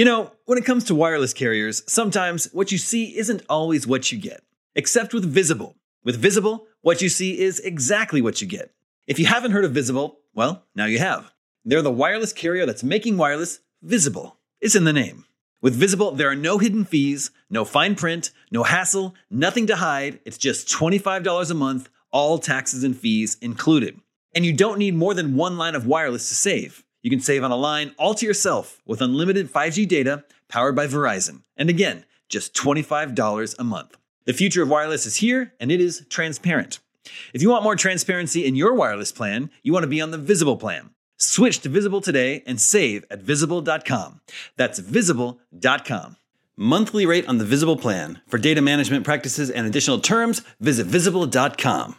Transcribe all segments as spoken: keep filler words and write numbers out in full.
You know, when it comes to wireless carriers, sometimes what you see isn't always what you get. Except with Visible. With Visible, what you see is exactly what you get. If you haven't heard of Visible, well, now you have. They're the wireless carrier that's making wireless visible. It's in the name. With Visible, there are no hidden fees, no fine print, no hassle, nothing to hide. It's just twenty-five dollars a month, all taxes and fees included. And you don't need more than one line of wireless to save. You can save on a line all to yourself with unlimited five G data powered by Verizon. And again, just twenty-five dollars a month. The future of wireless is here, and it is transparent. If you want more transparency in your wireless plan, you want to be on the Visible plan. Switch to Visible today and save at visible dot com. That's visible dot com. Monthly rate on the Visible plan. For data management practices and additional terms, visit visible dot com.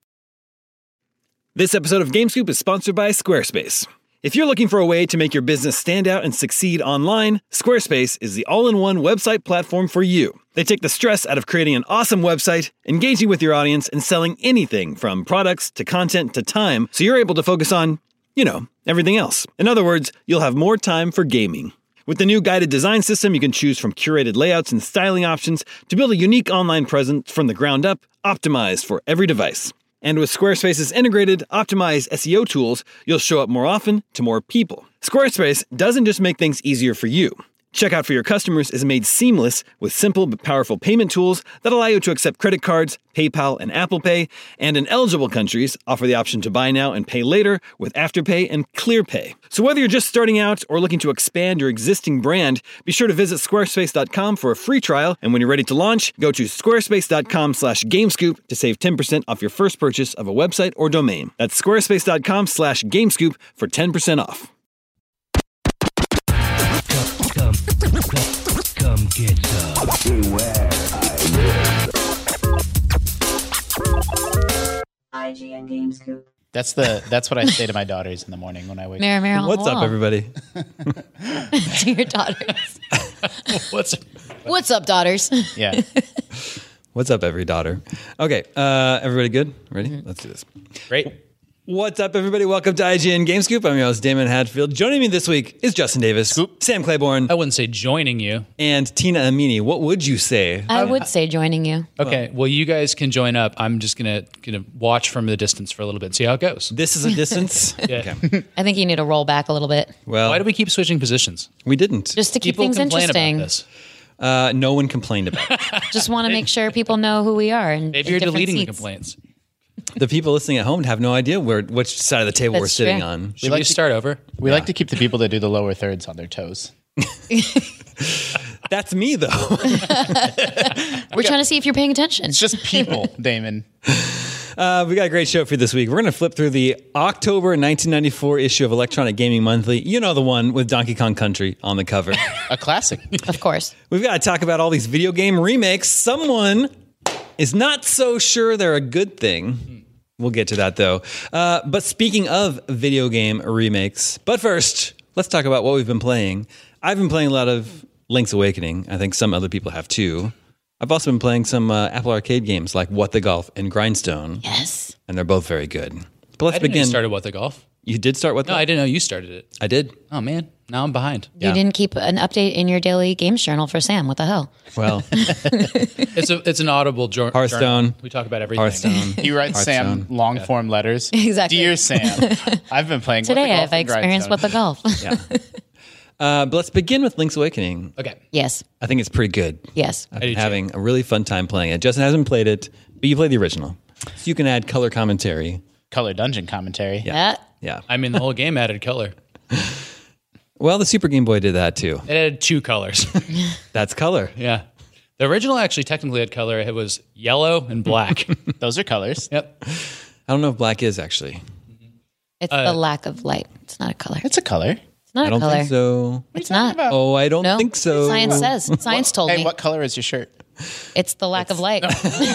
This episode of GameScoop is sponsored by Squarespace. If you're looking for a way to make your business stand out and succeed online, Squarespace is the all-in-one website platform for you. They take the stress out of creating an awesome website, engaging with your audience, and selling anything from products to content to time, so you're able to focus on, you know, everything else. In other words, you'll have more time for gaming. With the new guided design system, you can choose from curated layouts and styling options to build a unique online presence from the ground up, optimized for every device. And with Squarespace's integrated, optimized S E O tools, you'll show up more often to more people. Squarespace doesn't just make things easier for you. Checkout for your customers is made seamless with simple but powerful payment tools that allow you to accept credit cards, PayPal, and Apple Pay, and in eligible countries, offer the option to buy now and pay later with Afterpay and ClearPay. So whether you're just starting out or looking to expand your existing brand, be sure to visit squarespace dot com for a free trial, and when you're ready to launch, go to squarespace dot com slash gamescoop to save ten percent off your first purchase of a website or domain. That's squarespace dot com slash gamescoop for ten percent off. Come, come, come get some. Beware, I will. I G N GameScoop. That's the that's what I say to my daughters in the morning when I wake Mirror, mirror on What's the up, wall. everybody? To your daughters. up. What's What's up, daughters? yeah. What's up, every daughter? Okay, uh, everybody good? Ready? Mm-hmm. Let's do this. Great. What's up, everybody? Welcome to I G N GameScoop. I'm your host, Damon Hadfield. Joining me this week is Justin Davis, Scoop. Sam Claiborne, I wouldn't say joining you. and Tina Amini. What would you say? I would say joining you. Okay, well, you guys can join up. I'm just gonna gonna watch from the distance for a little bit and see how it goes. This is a distance? Yeah. Okay. I think you need to roll back a little bit Well, Why do we keep switching positions? we didn't. just to keep People things complain interesting. about this. Uh, no one complained about it. Just want to make sure people know who we are. And Maybe in you're different deleting the seats. complaints. The people listening at home have no idea where which side of the table That's we're sitting true. on. Should like we to- start over? We like to keep the people that do the lower thirds on their toes. That's me, though. We're trying to see if you're paying attention. It's just people, Damon. Uh, we got a great show for you this week. We're going to flip through the October nineteen ninety-four issue of Electronic Gaming Monthly. You know, the one with Donkey Kong Country on the cover. A classic. Of course. We've got to talk about all these video game remakes. Someone is not so sure they're a good thing. We'll get to that, though. Uh, but speaking of video game remakes, but first, let's talk about what we've been playing. I've been playing a lot of Link's Awakening. I think some other people have, too. I've also been playing some uh, Apple Arcade games like What the Golf and Grindstone, Yes. and they're both very good. But let's I didn't know begin. you started What the Golf. You did start What the No, I didn't know you started it. I did. Oh, man. Now I'm behind. You didn't keep an update in your daily games journal for Sam. What the hell? Well, It's a it's an audible jour- Hearthstone. journal. We talk about everything. Hearthstone. He writes Sam Hearthstone. long form letters. Exactly. Dear Sam, I've been playing What the Today Golf I've and experienced What the Golf. Yeah. Uh, but let's begin with Link's Awakening. Okay. Yes. I think it's pretty good. Yes. I've do been too. having a really fun time playing it. Justin hasn't played it, but you played the original. So you can add color commentary. Color Dungeon commentary. Yeah. Yeah. I mean, the whole game added color. Well, the Super Game Boy did that too. It had two colors. That's color. Yeah. The original actually technically had color. It was yellow and black. Those are colors. Yep. I don't know if black is actually. It's Uh, the lack of light. It's not a color. It's a color. It's not I a don't color. think so. It's not. about? Oh, I don't No. think so. Science says. Science told Hey, me. what color is your shirt? It's the lack of light.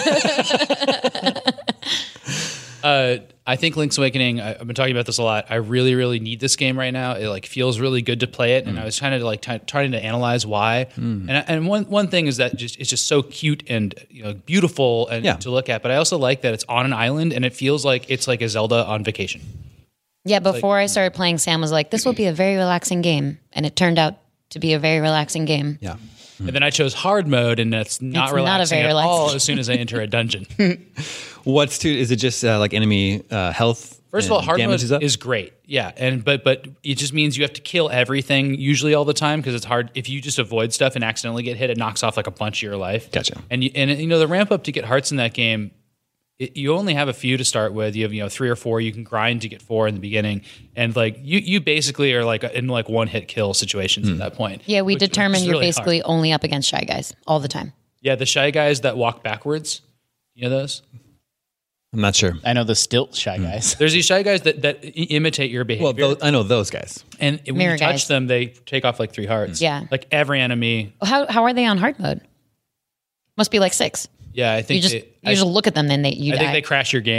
Uh, I think Link's Awakening, I, I've been talking about this a lot. I really, really need this game right now. It like feels really good to play it. And I was trying to like t- trying to analyze why. And I, and one, one thing is that just it's just so cute and you know beautiful and Yeah. to look at. But I also like that it's on an island and it feels like it's like a Zelda on vacation. Yeah, before I started playing, Sam was like, this will be a very relaxing game. And it turned out to be a very relaxing game. Yeah. And then I chose hard mode, and that's not It's not a relaxing very at all relaxing. as soon as I enter a dungeon. What's to? Is it just uh, like enemy uh, health? First of all, and hard damage mode is up? is great. Yeah, and but but it just means you have to kill everything usually all the time because it's hard. If you just avoid stuff and accidentally get hit, it knocks off like a bunch of your life. Gotcha. And you, and you know the ramp up to get hearts in that game, it, you only have a few to start with. You have you know three or four. You can grind to get four in the beginning, and like you you basically are like in like one hit kill situations Hmm. at that point. Yeah, we which- which determine is you're really basically hard. only up against Shy Guys all the time. Yeah, the shy guys that walk backwards. You know those? I'm not sure. I know the stilt shy guys. There's these shy guys that, that i- imitate your Well, behavior. those, I know those guys. and when Mirror you touch guys. them, they take off like three hearts. Yeah. Like every enemy. How how are they on hard mode? Must be like six. Yeah, I You think just they, you just I, look at them, then they you I die. think they crash your game.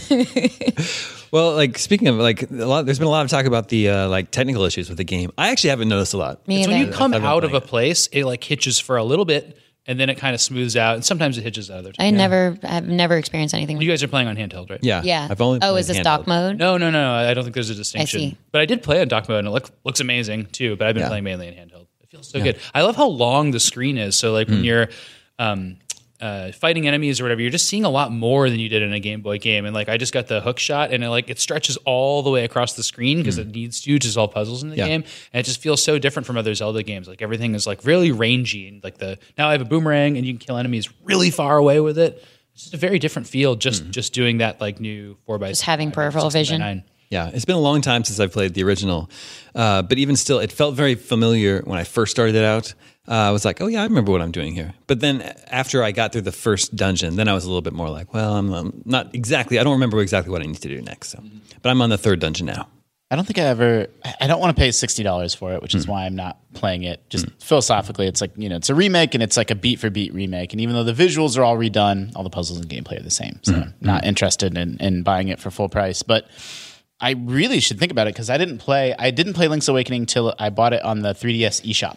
Well, like speaking of like a lot, there's been a lot of talk about the uh, like technical issues with the game. I actually haven't noticed a lot. Me It's when either. you come I've been out of playing a place, it like hitches for a little bit, and then it kind of smooths out, and sometimes it hitches other I times. never have never experienced anything. You guys are playing on handheld, right? Yeah, yeah. I've only. oh, played is this handheld. dock mode? No, no, no. I don't think there's a distinction. see. But I did play on dock mode, and it look, looks amazing too. But I've been Yeah. playing mainly in handheld. It feels so good. I love how long the screen is. So like Hmm. when you're um, uh, fighting enemies or whatever, you're just seeing a lot more than you did in a Game Boy game. And like I just got the hook shot, and it like it stretches all the way across the screen because it needs to to solve puzzles in the Hmm. Yeah. game. And it just feels so different from other Zelda games. Like everything is like really rangy, and like the now I have a boomerang, and you can kill enemies really far away with it. It's just a very different feel. Just Hmm. just doing that like new four by Just having peripheral vision. Yeah, it's been a long time since I've played the original, uh, but even still, it felt very familiar when I first started it out. Uh, I was like, "Oh yeah, I remember what I'm doing here." But then after I got through the first dungeon, then I was a little bit more like, "Well, I'm, I'm not exactly. I don't remember exactly what I need to do next." So, but I'm on the third dungeon now. I don't think I ever. I- I don't want to pay sixty dollars for it, which is why I'm not playing it. Just philosophically, it's like you know, it's a remake and it's like a beat for beat remake. And even though the visuals are all redone, all the puzzles and gameplay are the same. So I'm not interested in, in buying it for full price. But I really should think about it because I didn't play. I didn't play Link's Awakening till I bought it on the three D S eShop.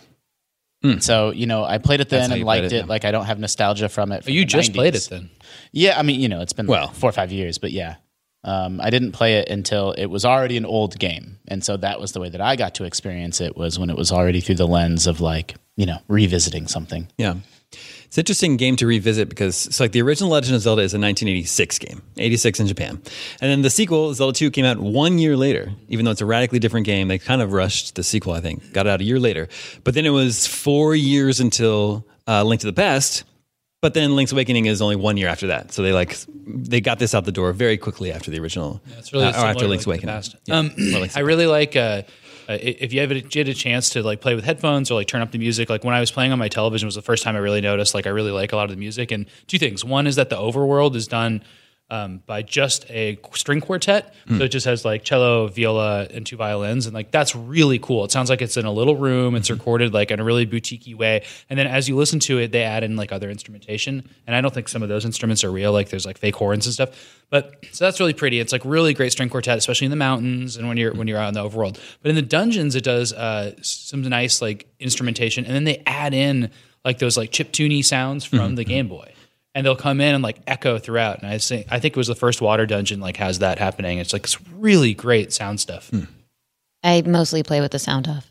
So you know, I played it then That's how and you liked played it. it, yeah. Like I don't have nostalgia from it. Oh, from you the just nineties. played it then. Yeah, I mean, you know, it's been Well. four or five years, but yeah. Um, I didn't play it until it was already an old game. And so that was the way that I got to experience it was when it was already through the lens of like, you know, revisiting something. Yeah. It's an interesting game to revisit because it's like the original Legend of Zelda is a nineteen eighty-six game, eighty-six in Japan. And then the sequel, Zelda two, came out one year later, even though it's a radically different game. They kind of rushed the sequel, I think, got it out a year later. But then it was four years until uh, Link to the Past. But then Link's Awakening is only one year after that. So they like they got this out the door very quickly after the original. It's really uh, or similar after to Link's Link to the Awakening. Past. Yeah, Um, or Link's I really like uh, uh, if you ever get a chance to like play with headphones or like turn up the music. Like when I was playing on my television was the first time I really noticed like I really like a lot of the music. And two things: one is that the overworld is done um, by just a string quartet, so it just has like cello, viola, and two violins, and like that's really cool. It sounds like it's in a little room. It's recorded like in a really boutique-y way, and then as you listen to it, they add in like other instrumentation. And I don't think some of those instruments are real. Like there's like fake horns and stuff. But so that's really pretty. It's like really great string quartet, especially in the mountains and when you're when you're out in the overworld. But in the dungeons, it does uh, some nice like instrumentation, and then they add in like those like chiptune sounds from the Game Boy. And they'll come in and like echo throughout. And I think I think it was the first water dungeon like has that happening. It's like it's really great sound stuff. I mostly play with the sound off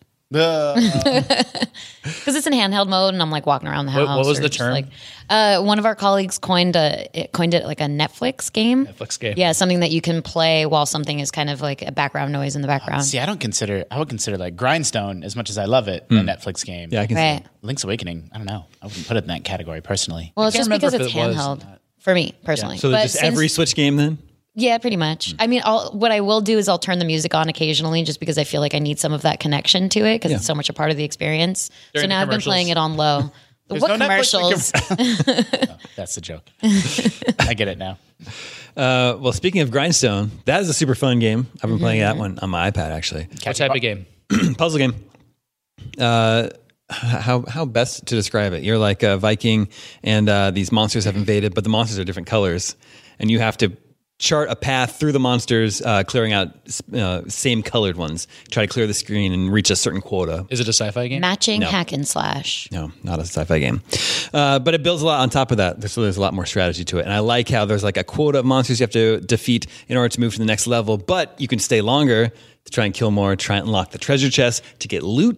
because it's in handheld mode, and I'm like walking around the house. What- what was or the just, term? Like, uh, one of our colleagues coined a it coined it like a Netflix game. Netflix game. Yeah, something that you can play while something is kind of like a background noise in the background. See, I don't consider, I would consider like Grindstone, as much as I love it, a Netflix game. Yeah, I can see Right. Link's Awakening, I don't know. I wouldn't put it in that category personally. Well, it's can't just because remember it's if it was handheld for me personally. So But just since- every Switch game then? Yeah, pretty much. I mean, I'll, what I will do is I'll turn the music on occasionally just because I feel like I need some of that connection to it because Yeah. it's so much a part of the experience. During so the now I've been playing it on low. There's what no Netflix commercials? Oh, that's the joke. I get it now. Uh, well, speaking of Grindstone, that is a super fun game. I've been playing that one on my iPad actually. What type of game? Puzzle game. Uh, how how best to describe it? You're like a Viking, and uh, these monsters have invaded, but the monsters are different colors, and you have to chart a path through the monsters, uh, clearing out uh, same colored ones. Try to clear the screen and reach a certain quota. Is it a sci-fi game? Matching No. hack and slash. No, not a sci-fi game. Uh, but it builds a lot on top of that. So there's a lot more strategy to it. And I like how there's like a quota of monsters you have to defeat in order to move to the next level. But you can stay longer to try and kill more, try and unlock the treasure chest, to get loot,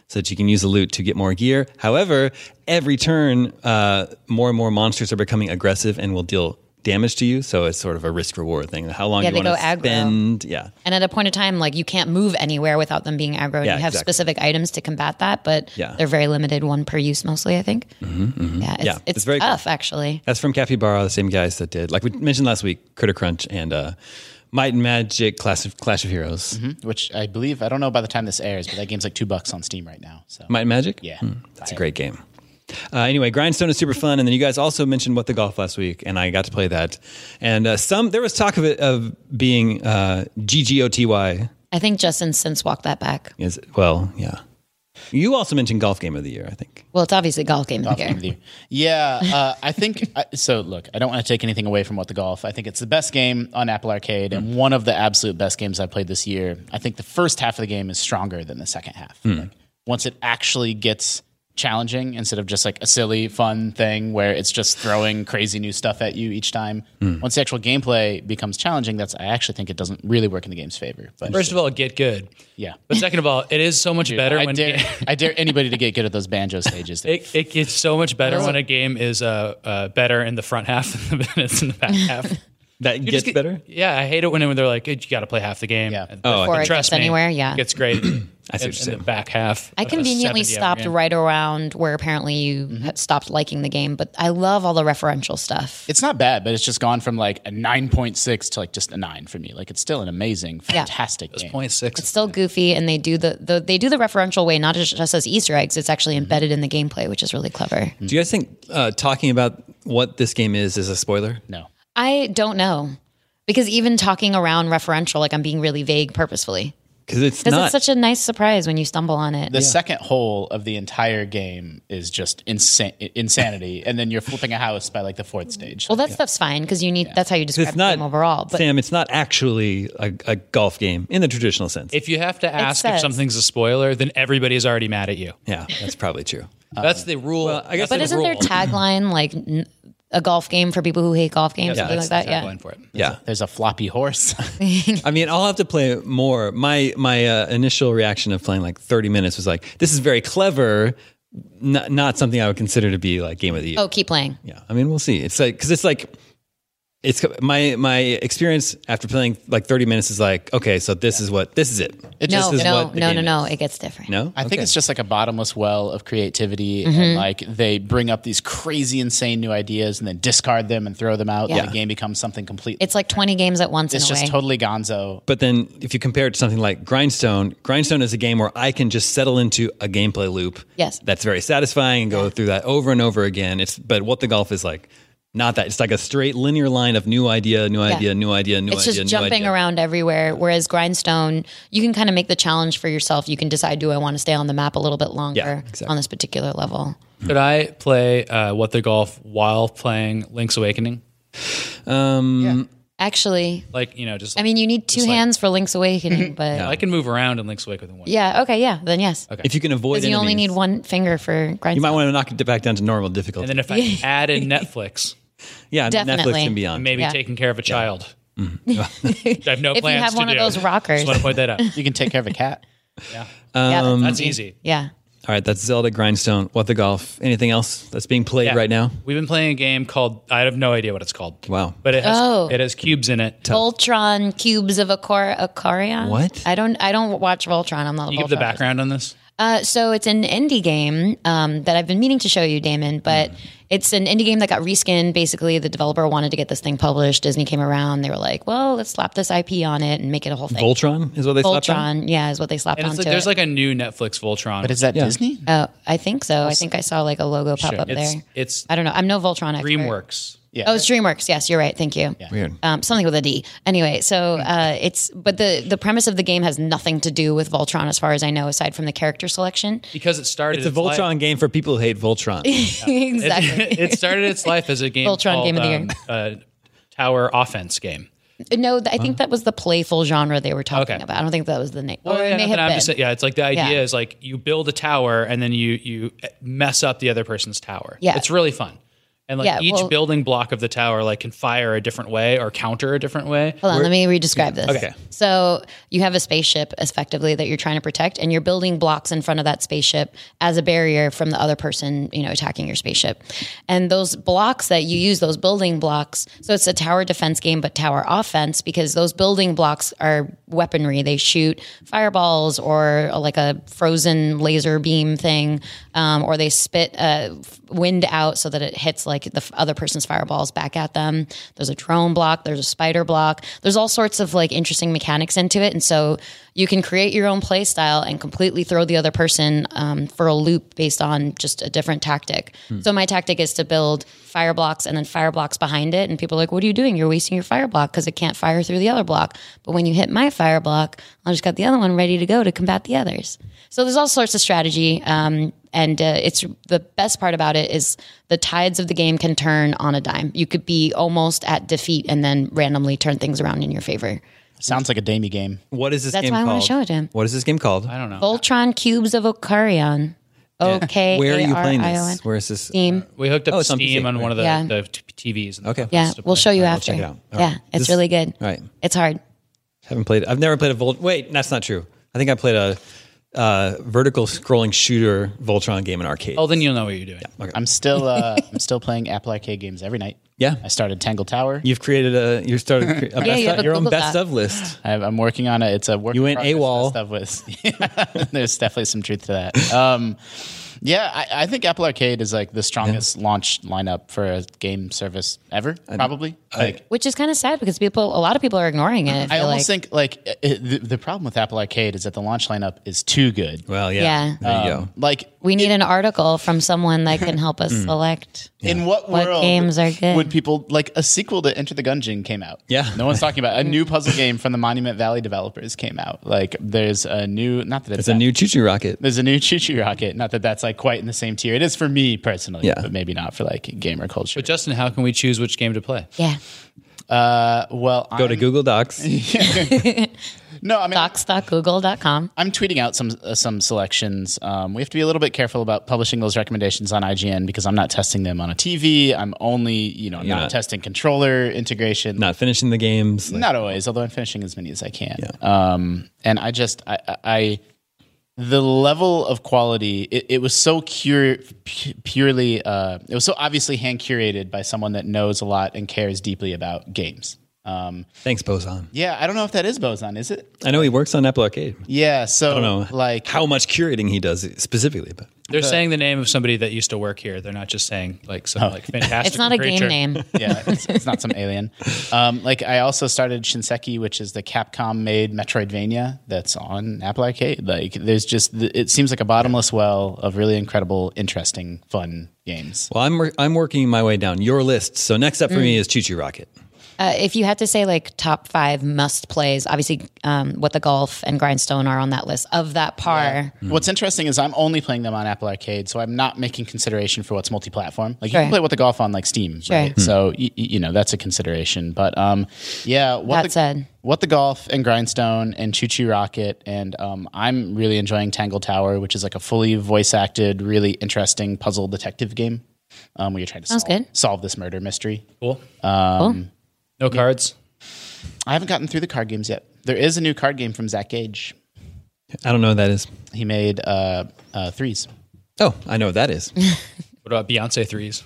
so that you can use the loot to get more gear. However, every turn, uh, more and more monsters are becoming aggressive and will deal damage to you, so it's sort of a risk reward thing. How long Yeah, do you they want go to aggro. spend? Yeah, And at a point in time, like you can't move anywhere without them being aggro. Yeah, you have exactly. specific items to combat that, but Yeah. they're very limited, one per use mostly, I think. Mm-hmm, Yeah, it's, Yeah, it's, it's very tough, actually. that's from Capybara, the same guys that did, like we mentioned last week, Critter Crunch and uh, Might and Magic Clash of, Clash of Heroes. Which I believe, I don't know by the time this airs, but that game's like two bucks on Steam right now. So Might and Magic? yeah, That's a great game. Uh, anyway, Grindstone is super fun, and then you guys also mentioned What the Golf last week, and I got to play that. And uh, some there was talk of it of being uh, G G O T Y. I think Justin since walked that back. Is well, yeah. You also mentioned Golf Game of the Year, I think. Well, it's obviously golf game of the Game year. of the year. Yeah, uh, I think I, so. Look, I don't want to take anything away from What the Golf. I think it's the best game on Apple Arcade and one of the absolute best games I played this year. I think the first half of the game is stronger than the second half. Like, once it actually gets challenging instead of just like a silly fun thing where it's just throwing crazy new stuff at you each time. Once the actual gameplay becomes challenging, that's I actually think it doesn't really work in the game's favor. But First of all, get good. yeah, But second of all, it is so much better I when dare, ga- I dare anybody to get good at those banjo stages. it, it gets so much better when a game is uh, uh, better in the front half than it's in the back half. That You gets just get- better? Yeah, I hate it when, when they're like, "Hey, you got to play half the game. Yeah. And- Oh, I Before it trust gets me, anywhere, yeah. it gets great. I see what in, you're in the saying. back half. I of a conveniently seventy hour stopped game. right around where apparently you had stopped liking the game, but I love all the referential stuff. It's not bad, but it's just gone from like a nine point six to like just a nine for me. Like it's still an amazing, Yeah. fantastic game. Point six. It's still goofy, and they do the, the they do the referential way, not just, just as Easter eggs. It's actually embedded in the gameplay, which is really clever. Do you guys think uh, talking about what this game is is a spoiler? No. I don't know, because even talking around referential, like I'm being really vague purposefully, Because it's because not. it's such a nice surprise when you stumble on it. The second hole of the entire game is just insane, insanity, and then you're flipping a house by like the fourth stage. well, that stuff's fine because you need that's how you describe it's the not game overall. But Sam. It's not actually a, a golf game in the traditional sense. If you have to ask if says- something's a spoiler, then everybody's already mad at you. yeah, that's probably true. That's the rule. I guess but That's isn't the their rule. tagline like n- a golf game for people who hate golf games, Yeah, something that's like that? the Yeah. tagline for it. Yeah. There's a floppy horse. I mean, I'll have to play more. My my uh, initial reaction of playing like thirty minutes was like, this is very clever, not, not something I would consider to be like game of the year. Oh, keep playing. Yeah, I mean, we'll see. It's like because it's like it's my my experience after playing like thirty minutes is like, okay, so this is what this is it. It No, just is no, what the no, no, game no. is. It gets different. No, I think Okay. it's just like a bottomless well of creativity, Mm-hmm. and like they bring up these crazy, insane new ideas and then discard them and throw them out, Yeah. and the game becomes something completely. It's like twenty games at once It's in a just way. totally gonzo. But then if you compare it to something like Grindstone, Grindstone is a game where I can just settle into a gameplay loop. Yes. That's very satisfying and go through that over and over again. It's but What the Golf is like not that. It's like a straight linear line of new idea, new idea, new idea, new It's idea. just new jumping idea. around everywhere. Whereas Grindstone, you can kind of make the challenge for yourself. You can decide, do I want to stay on the map a little bit longer Yeah, exactly. on this particular level? Could I play uh, What the Golf while playing Link's Awakening? Um, Actually, Like, you know, just I mean, you need two Just like- hands for Link's Awakening, but I can move around in Link's Awakening with one. yeah, okay, yeah, then yes. If you can avoid Because you only enemies, need one finger for Grindstone. You might want to knock it back down to normal difficulty. And then if I add in Netflix, yeah, Definitely. Netflix can be on. maybe Yeah. taking care of a child. Mm-hmm. I have no If you plans have to one of do. those rockers. Just want to point that out. You can take care of a cat. Yeah. Yeah, Um, That's easy. Yeah. All right, that's Zelda, Grindstone, What the Golf. Anything else that's being played Yeah. right now? We've been playing a game called, I have no idea what it's called. Wow. But it has, Oh. it has cubes in it. Voltron Cubes of Acor- Acarion. What? I don't. I don't watch Voltron. I'm not. Can a you give the Voltron background on this? Uh, so it's an indie game um, that I've been meaning to show you, Damon, but it's an indie game that got reskinned. Basically, the developer wanted to get this thing published. Disney came around. They were like, well, let's slap this I P on it and make it a whole thing. Voltron is what they slapped on? Voltron, yeah, is what they slapped And it's onto like, there's it. like a new Netflix Voltron. But is that Yeah. Disney? Oh, I think so. I think I saw like a logo pop up it's, there. it's I don't know. I'm no Voltron expert. DreamWorks. Yeah. Oh, it's DreamWorks. Yes, you're right. Thank you. Weird. Um, something with a D. Anyway, so uh, it's but the the premise of the game has nothing to do with Voltron, as far as I know, aside from the character selection. Because it started It's a its life- Voltron game for people who hate Voltron. Exactly. it started its life as a game Voltron called game of the year. um, uh, Tower Offense game. No, th- I think that was the playful genre they were talking Okay. about. I don't think that was the name. Oh, Or it yeah, may nothing, have I'm been. just saying- yeah, it's like the idea Yeah. is like you build a tower and then you you mess up the other person's tower. Yeah. It's really fun. And like Yeah, each well- building block of the tower like can fire a different way or counter a different way. Hold on, let me re-describe this. Okay. So you have a spaceship effectively that you're trying to protect, and you're building blocks in front of that spaceship as a barrier from the other person, you know, attacking your spaceship. And those blocks that you use, those building blocks, so it's a tower defense game, but tower offense, because those building blocks are weaponry. They shoot fireballs or like a frozen laser beam thing, um, or they spit uh, wind out so that it hits like the f- other person's fireballs back at them. There's a drone block. There's a spider block. There's all sorts of like interesting mechanics into it. And so you can create your own play style and completely throw the other person um, for a loop based on just a different tactic. So my tactic is to build fire blocks and then fire blocks behind it. And people are like, what are you doing? You're wasting your fire block because it can't fire through the other block. But when you hit my fire block, I'll just got the other one ready to go to combat the others. So there's all sorts of strategy. Um, and uh, it's the best part about it is the tides of the game can turn on a dime. You could be almost at defeat and then randomly turn things around in your favor. Sounds like a Damie game. What is this That's game why I called? wanna show it to him. What is this game called? I don't know. Voltron Cubes of Okarion. O K Where are A you R playing I O N. this? Where is this? Steam. We hooked up Oh, it's on P C, Steam on one of the, Yeah. the t- T Vs. and Okay. stuff Yeah, to we'll play. show you All right, we'll after. check it out. All Yeah, right. it's This- really good. All right. It's hard. Haven't played. I've never played a Volt. Wait, that's not true. I think I played a uh, vertical scrolling shooter Voltron game in arcade. Oh, then you'll know what you're doing. Okay. I'm still uh, I'm still playing Apple Arcade games every night. Yeah. I started Tangle Tower. You've created a. You started a best Yeah, you have of, a your own Google best Doc. of list. I, I'm working on it. It's a work. You in went progress AWOL. Stuff with, yeah, there's definitely some truth to that. Um, yeah, I, I think Apple Arcade is like the strongest launch lineup for a game service ever. Probably. Like, Which is kind of sad because people, a lot of people are ignoring it. I feel almost like. think like it, it- the, the problem with Apple Arcade is that the launch lineup is too good. Well, yeah. Yeah. There you go. Like we need an article from someone that can help us select. in what What world games are good? would people like a sequel to Enter the Gungeon came out? Yeah. No one's talking about it. A new puzzle game from the Monument Valley developers came out. Like there's a new not that it's, It's a that- new choo choo rocket. There's a new Choo Choo Rocket. Not that that's like quite in the same tier. It is for me personally, Yeah. but maybe not for like gamer culture. But Justin, how can we choose which game to play? Yeah. Uh, well, Go to I'm- Google Docs. No, I mean, docs dot google dot com. I'm tweeting out some uh, some selections. Um, we have to be a little bit careful about publishing those recommendations on I G N because I'm not testing them on a T V. I'm only, you know, You're not, not- testing controller integration. Not finishing the games. Like, Not always, although I'm finishing as many as I can. Um, and I just, I, I, I- the level of quality, it, it was so cure, pu- purely, uh, it was so obviously hand curated by someone that knows a lot and cares deeply about games. Um, Thanks, Boson. yeah, I don't know if that is Boson, is it? I know he works on Apple Arcade. Yeah, so I don't know like how much curating he does specifically, but They're saying the name of somebody that used to work here. They're not just saying like some like fantastic. It's not a game creature. name. yeah, it's, it's not some alien. Um, like I also started Shinseki, which is the Capcom made Metroidvania that's on Apple Arcade. Like there's just it seems like a bottomless well of really incredible, interesting, fun games. well, I'm wor- I'm working my way down your list. So next up for me is Choo Choo Rocket. Uh, if you had to say like top five must plays, obviously um, What the Golf and Grindstone are on that list of that par. What's interesting is I'm only playing them on Apple Arcade, so I'm not making consideration for what's multi-platform. Like you Sure. can play What the Golf on like Steam, Sure. right? So y- y- you know that's a consideration. But um, yeah, what That the, said. What the Golf and Grindstone and Choo Choo Rocket, and um, I'm really enjoying Tangle Tower, which is like a fully voice-acted, really interesting puzzle detective game um, where you're trying to Sounds solve, good. solve this murder mystery. Cool. Um, No cards. I haven't gotten through the card games yet. There is a new card game from Zach Gage. I don't know what that is. He made uh, uh, Threes. Oh, I know what that is. What about Beyonce threes?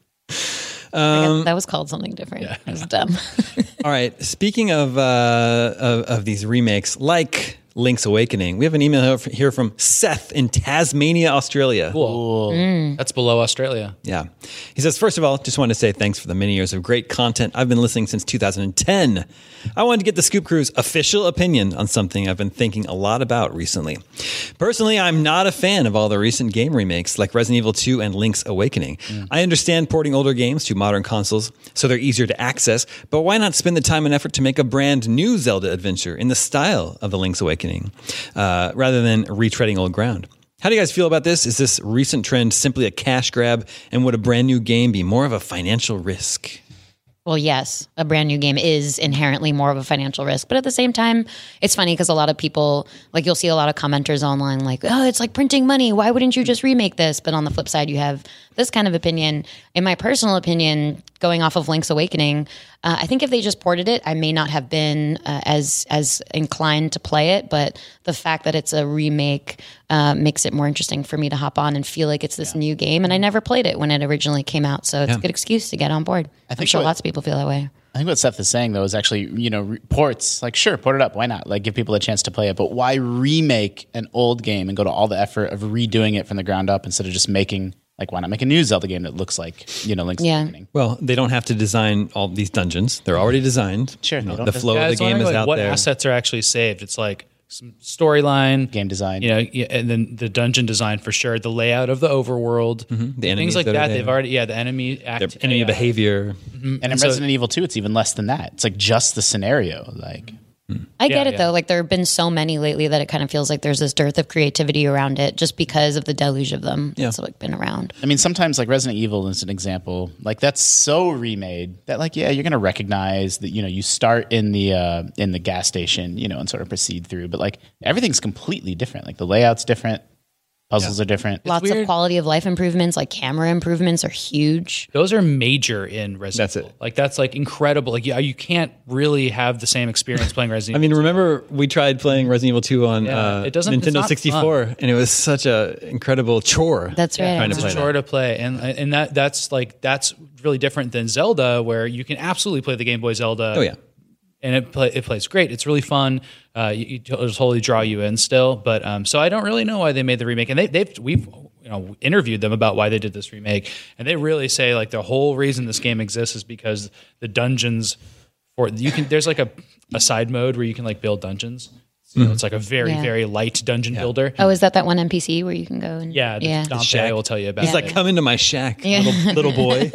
I guess that was called something different. It was dumb. All right. Speaking of, uh, of of these remakes, like Link's Awakening, we have an email here from Seth in Tasmania, Australia. Cool. That's below Australia. Yeah. He says, first of all, just wanted to say thanks for the many years of great content. I've been listening since two thousand ten. I wanted to get the Scoop Crew's official opinion on something I've been thinking a lot about recently. Personally, I'm not a fan of all the recent game remakes like Resident Evil two and Link's Awakening. Mm. I understand porting older games to modern consoles so they're easier to access, but why not spend the time and effort to make a brand new Zelda adventure in the style of the Link's Awakening uh, rather than retreading old ground? How do you guys feel about this? Is this recent trend simply a cash grab, and would a brand new game be more of a financial risk? Well, yes, a brand new game is inherently more of a financial risk. But at the same time, it's funny because a lot of people, like you'll see a lot of commenters online like, oh, it's like printing money. Why wouldn't you just remake this? But on the flip side, you have this kind of opinion. In my personal opinion, going off of Link's Awakening, uh, I think if they just ported it, I may not have been uh, as as inclined to play it. But the fact that it's a remake uh, makes it more interesting for me to hop on and feel like it's this yeah. new game. And I never played it when it originally came out. So it's yeah. a good excuse to get on board. I think I'm sure what, lots of people feel that way. I think what Seth is saying, though, is actually, you know, re- ports, like, sure, port it up. Why not? Like, give people a chance to play it. But why remake an old game and go to all the effort of redoing it from the ground up instead of just making, like, why not make a new Zelda game that looks like, you know, Link's yeah. Awakening? Well, they don't have to design all these dungeons. They're already designed. Sure. You know, they the don't flow Yeah, of the it's game is like out what there. What assets are actually saved? It's like some storyline, game design. You know, yeah, and then the dungeon design for sure, the layout of the overworld, Mm-hmm. The things enemies like that are that. there. They've already, yeah, the enemy act, Their enemy A I. behavior. And in so- Resident Evil two, it's even less than that. It's like just the scenario. Like, I get Yeah, it yeah. though. Like there have been so many lately that it kind of feels like there's this dearth of creativity around it just because of the deluge of them Yeah. that's like been around. I mean, sometimes like Resident Evil is an example. Like that's so remade that like, yeah, you're going to recognize that, you know, you start in the, uh, in the gas station, you know, and sort of proceed through, but like everything's completely different. Like the layout's different. Puzzles are different. Lots weird. of quality of life improvements, like camera improvements are huge. Those are major in Resident That's Evil. it. Like that's like incredible. Like yeah, you can't really have the same experience playing Resident I Evil. mean, remember we tried playing Resident Evil two on Yeah, uh, it doesn't- it's Nintendo not sixty-four, and it was such a incredible chore. That's right. trying to It's play a that. chore to play, and and that that's like that's really different than Zelda, where you can absolutely play the Game Boy Zelda. Oh yeah. And it play, it plays great. It's really fun. Uh, you, you it'll totally draw you in still. But um, so I don't really know why they made the remake. And they, they've we've you know interviewed them about why they did this remake, and they really say like the whole reason this game exists is because the dungeons for you can there's like a, a side mode where you can like build dungeons. So, you know, it's like a very Yeah. very light dungeon builder. Oh, is that that one N P C where you can go and Yeah, the yeah. Dante shack. will tell you about. He's it. like, come into my shack, little, little boy.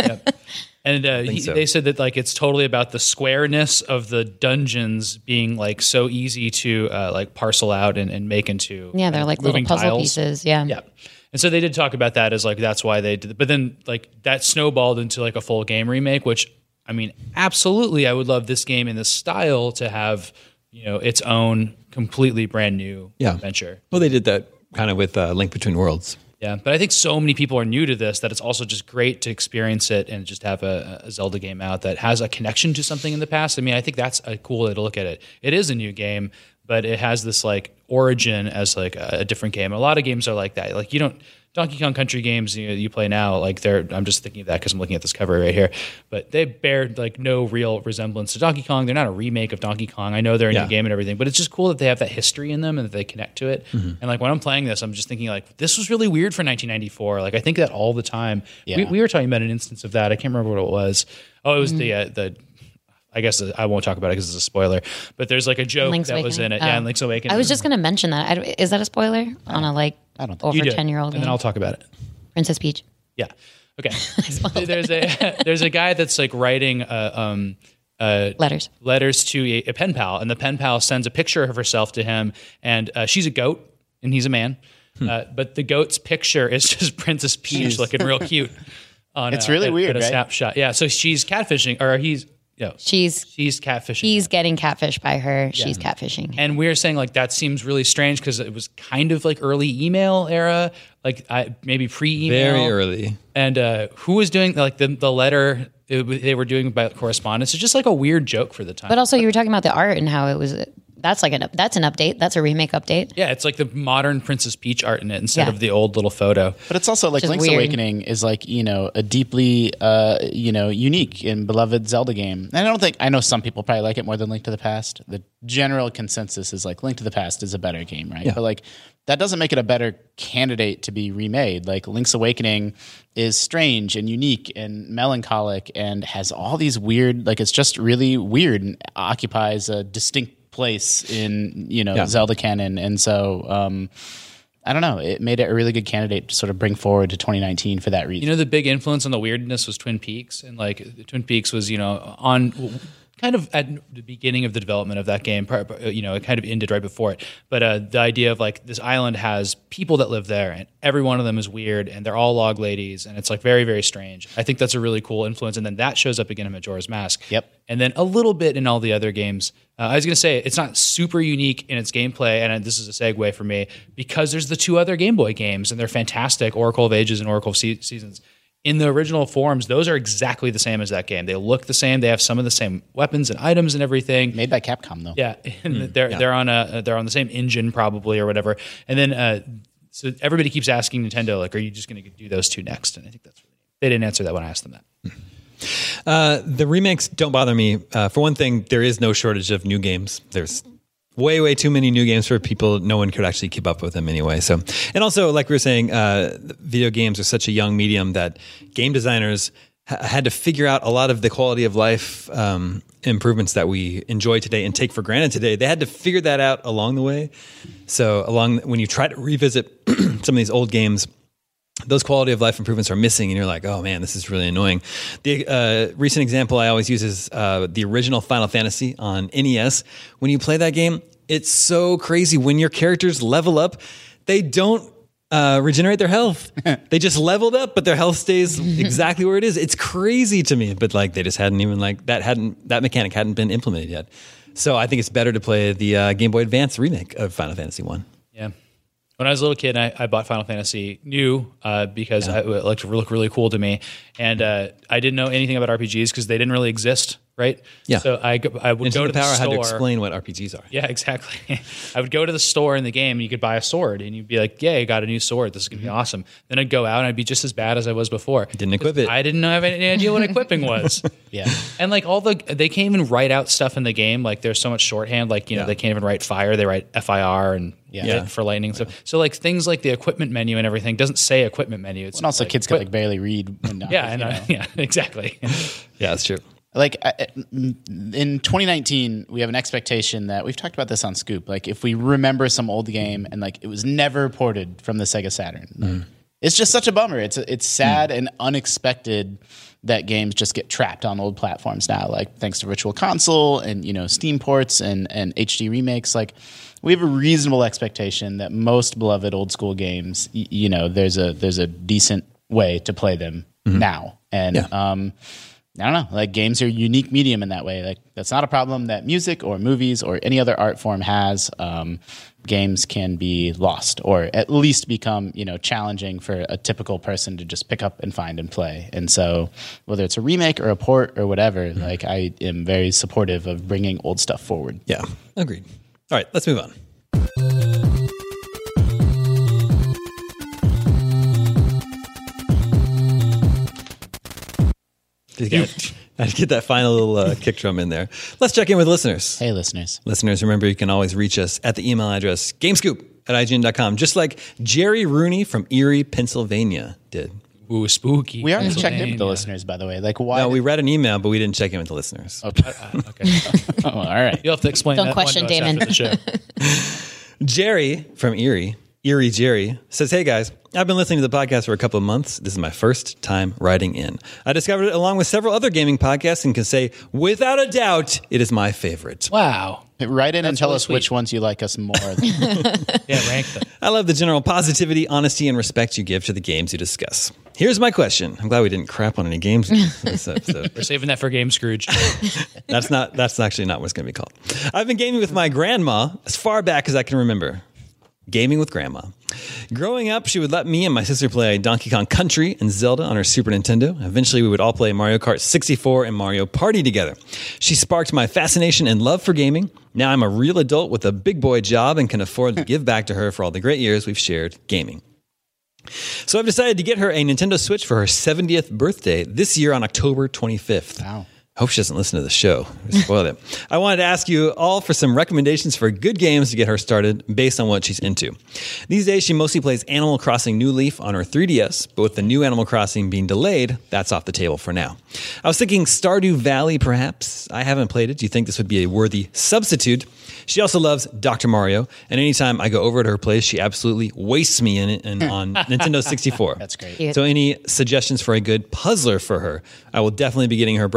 And uh, he, so. they said that like it's totally about the squareness of the dungeons being like so easy to uh, like parcel out and, and make into Yeah, they're uh, like little moving puzzle tiles. pieces. Yeah. Yeah, and so they did talk about that as like that's why they did. But then like that snowballed into like a full game remake, which I mean, absolutely, I would love this game in this style to have you know its own completely brand new Yeah. adventure. Well, they did that kind of with uh, Link Between Worlds. Yeah, but I think so many people are new to this that it's also just great to experience it and just have a, a Zelda game out that has a connection to something in the past. I mean, I think that's a cool way to look at it. It is a new game, but it has this like origin as like a, a different game. A lot of games are like that. Like you don't Donkey Kong Country games you, know, you play now, like they're. I'm just thinking of that because I'm looking at this cover right here. But they bear like no real resemblance to Donkey Kong. They're not a remake of Donkey Kong. I know they're a Yeah. new game and everything, but it's just cool that they have that history in them and that they connect to it. Mm-hmm. And like when I'm playing this, I'm just thinking like this was really weird for nineteen ninety-four. Like I think that all the time. We, Yeah. we were talking about an instance of that. I can't remember what it was. Oh, it was the uh, the. I guess I won't talk about it because it's a spoiler. But there's like a joke Link's that was in it. Awakening. Yeah, Oh. in Link's Awakening. I was just going to mention that. I don't- Is that a spoiler on a like I don't think- over You do it, ten year old and game? then I'll talk about it. Princess Peach. Yeah. Okay. there's a there's a guy that's like writing uh, um, uh, Letters. letters to a, a pen pal, and the pen pal sends a picture of herself to him, and uh, she's a goat, and he's a man, uh, but the goat's picture is just Princess Peach Jeez. looking real cute. On, It's uh, really at- weird, at a right? snapshot. Yeah. So she's catfishing, or he's yeah, She's she's catfishing. he's getting catfished by her. She's catfishing. And we were saying like that seems really strange because it was kind of like early email era, like I, maybe pre-email, Very early. And uh, who was doing like the the letter it, they were doing about correspondence? It's just like a weird joke for the time. But also, you were talking about the art and how it was. That's like an that's an update. That's a remake update. yeah, it's like the modern Princess Peach art in it instead Yeah. of the old little photo. But it's also like is Link's weird. Awakening is like, you know, a deeply, uh, you know, unique and beloved Zelda game. And I don't think, I know some people probably like it more than Link to the Past. The general consensus is like Link to the Past is a better game, right? Yeah. But like that doesn't make it a better candidate to be remade. Like Link's Awakening is strange and unique and melancholic and has all these weird, like it's just really weird and occupies a distinct place in, you know, Yeah. Zelda canon. And so, um, I don't know. It made it a really good candidate to sort of bring forward to twenty nineteen for that reason. You know, the big influence on the weirdness was Twin Peaks, and like Twin Peaks was you know on kind of at the beginning of the development of that game. You know, it kind of ended right before it. But uh, the idea of like this island has people that live there, and every one of them is weird, and they're all log ladies, and it's like very, very strange. I think that's a really cool influence. And then that shows up again in Majora's Mask. Yep. And then a little bit in all the other games. Uh, I was going to say it's not super unique in its gameplay, and this is a segue for me, because there's the two other Game Boy games, and they're fantastic, Oracle of Ages and Oracle of Se- Seasons. In the original forms, those are exactly the same as that game. They look the same. They have some of the same weapons and items and everything. Made by Capcom, though. Yeah, and mm, they're yeah. they're on a they're on the same engine probably or whatever. And then uh, so everybody keeps asking Nintendo, like, are you just going to do those two next? And I think that's really they didn't answer that when I asked them that. Uh, the remakes don't bother me. Uh, for one thing, there is no shortage of new games. There's way, way too many new games for people. No one could actually keep up with them anyway. So, and also, like we were saying, uh, video games are such a young medium that game designers ha- had to figure out a lot of the quality of life um, improvements that we enjoy today and take for granted today. They had to figure that out along the way. So, along when you try to revisit some of these old games, those quality of life improvements are missing, and you're like, oh man, this is really annoying. The uh, recent example I always use is uh, the original Final Fantasy on N E S. When you play that game, it's so crazy. When your characters level up, they don't uh, regenerate their health. They just leveled up, but their health stays exactly where it is. It's crazy to me, but like they just hadn't even like that hadn't that mechanic hadn't been implemented yet. So I think it's better to play the uh, Game Boy Advance remake of Final Fantasy one. Yeah. When I was a little kid, I, I bought Final Fantasy new uh, because Yeah. I, it looked, looked really cool to me. And uh, I didn't know anything about R P Gs because they didn't really exist, right? Yeah. So I, go- I would Nintendo go to the Power store. had to explain what R P Gs are. Yeah, exactly. I would go to the store in the game and you could buy a sword and you'd be like, yeah, I got a new sword. This is going to be awesome. Then I'd go out and I'd be just as bad as I was before. Didn't equip it. I didn't have any idea what equipping was. Yeah. And like all the, they can't even write out stuff in the game. Like there's so much shorthand. Like, you know, Yeah. they can't even write fire. They write F I R and Yeah. yeah. for lightning stuff. So like things like the equipment menu and everything doesn't say equipment menu. It's And also, like, kids can like barely read. When not, yeah, and you uh, know. yeah, exactly. Yeah, that's true. Like I- in twenty nineteen, we have an expectation that we've talked about this on Scoop. Like if we remember some old game and like it was never ported from the Sega Saturn, like, it's just such a bummer. It's it's sad and unexpected that games just get trapped on old platforms now. Like thanks to Virtual Console and you know Steam ports and and H D remakes, like. We have a reasonable expectation that most beloved old school games, y- you know, there's a there's a decent way to play them now, and Yeah. um, I don't know, like games are a unique medium in that way. Like that's not a problem that music or movies or any other art form has. Um, games can be lost or at least become, you know, challenging for a typical person to just pick up and find and play. And so whether it's a remake or a port or whatever, like I am very supportive of bringing old stuff forward. Yeah, agreed. All right, let's move on. Just got- I had to get that final little uh, kick drum in there. Let's check in with listeners. Hey, listeners. Listeners, remember you can always reach us at the email address gamescoop at I G N dot com, just like Jerry Rooney from Erie, Pennsylvania did. Ooh, spooky. We already checked in with the Pennsylvania. listeners, by the way. Like, why? No, we did- read an email, but we didn't check in with the listeners. okay. Okay. Oh, all right. You'll have to explain Don't that one question to us Damon. after the show. Jerry from Erie, Erie Jerry, says, hey guys, I've been listening to the podcast for a couple of months. This is my first time writing in. I discovered it along with several other gaming podcasts and can say, without a doubt, it is my favorite. Wow. Write in and That's tell really us sweet. which ones you like us more. Yeah, rank them. I love the general positivity, honesty, and respect you give to the games you discuss. Here's my question. I'm glad we didn't crap on any games in this episode. We're saving that for Game Scrooge. That's not. That's actually not what it's going to be called. I've been gaming with my grandma as far back as I can remember. Gaming with grandma. Growing up, she would let me and my sister play Donkey Kong Country and Zelda on her Super Nintendo. Eventually, we would all play Mario Kart sixty-four and Mario Party together. She sparked my fascination and love for gaming. Now I'm a real adult with a big boy job and can afford to give back to her for all the great years we've shared gaming. So I've decided to get her a Nintendo Switch for her seventieth birthday this year on October twenty-fifth. Wow. Hope she doesn't listen to the show. We spoiled it. I wanted to ask you all for some recommendations for good games to get her started based on what she's into. These days, she mostly plays Animal Crossing New Leaf on her three D S, but with the new Animal Crossing being delayed, that's off the table for now. I was thinking Stardew Valley, perhaps. I haven't played it. Do you think this would be a worthy substitute? She also loves Doctor Mario, and anytime I go over to her place, she absolutely wastes me in it and on Nintendo sixty-four. That's great. Cute. So any suggestions for a good puzzler for her? I will definitely be getting her Breath of the Wild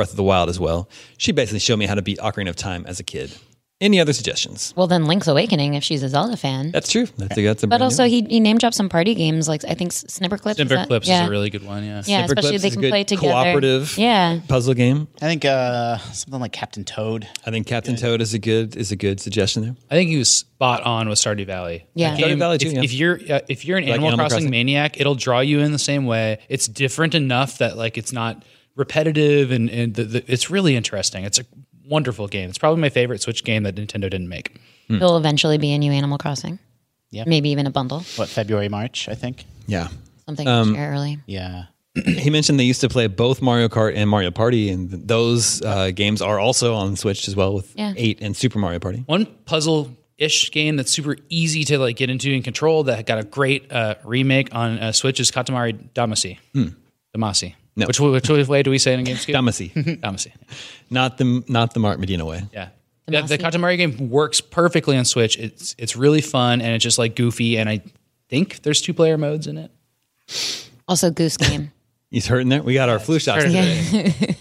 as well. She basically showed me how to beat Ocarina of Time as a kid. Any other suggestions? Well, then Link's Awakening, if she's a Zelda fan. That's true. That's a, that's a But brand also, new he, he name dropped some party games, like I think Snipper Clips. is Snipper that- Clips yeah. is a really good one. Yeah. Yeah, Snipper especially Clips they is a can good play together. cooperative Yeah. puzzle game. I think uh, something like Captain Toad. I think Captain Toad is a good is a good suggestion there. I think he was spot on with Stardew Valley. Yeah. That Stardew game, Valley too, if, yeah. if you're uh, if you're an Like Animal, Animal Crossing, Crossing? maniac, it'll draw you in the same way. It's different enough that like it's not repetitive and, and the, the, it's really interesting. It's a wonderful game. It's probably my favorite Switch game that Nintendo didn't make. There'll eventually be a new Animal Crossing. Yep. Maybe even a bundle. What, February, March, I think? Yeah. Something Um, to share early. Yeah. He mentioned they used to play both Mario Kart and Mario Party, and those uh, games are also on Switch as well with Yeah. eight and Super Mario Party. One puzzle-ish game that's super easy to like get into and control that got a great uh, remake on uh, Switch is Katamari Damacy. Damacy. No. Which, which way do we say it in GameScoop? Damacy. Damacy. not the not the Mark Medina way. Yeah. Yeah, the Damacy. Katamari game works perfectly on Switch. It's it's really fun and it's just like goofy. And I think there's two player modes in it. Also, Goose Game. He's hurting there. We got our flu shots today.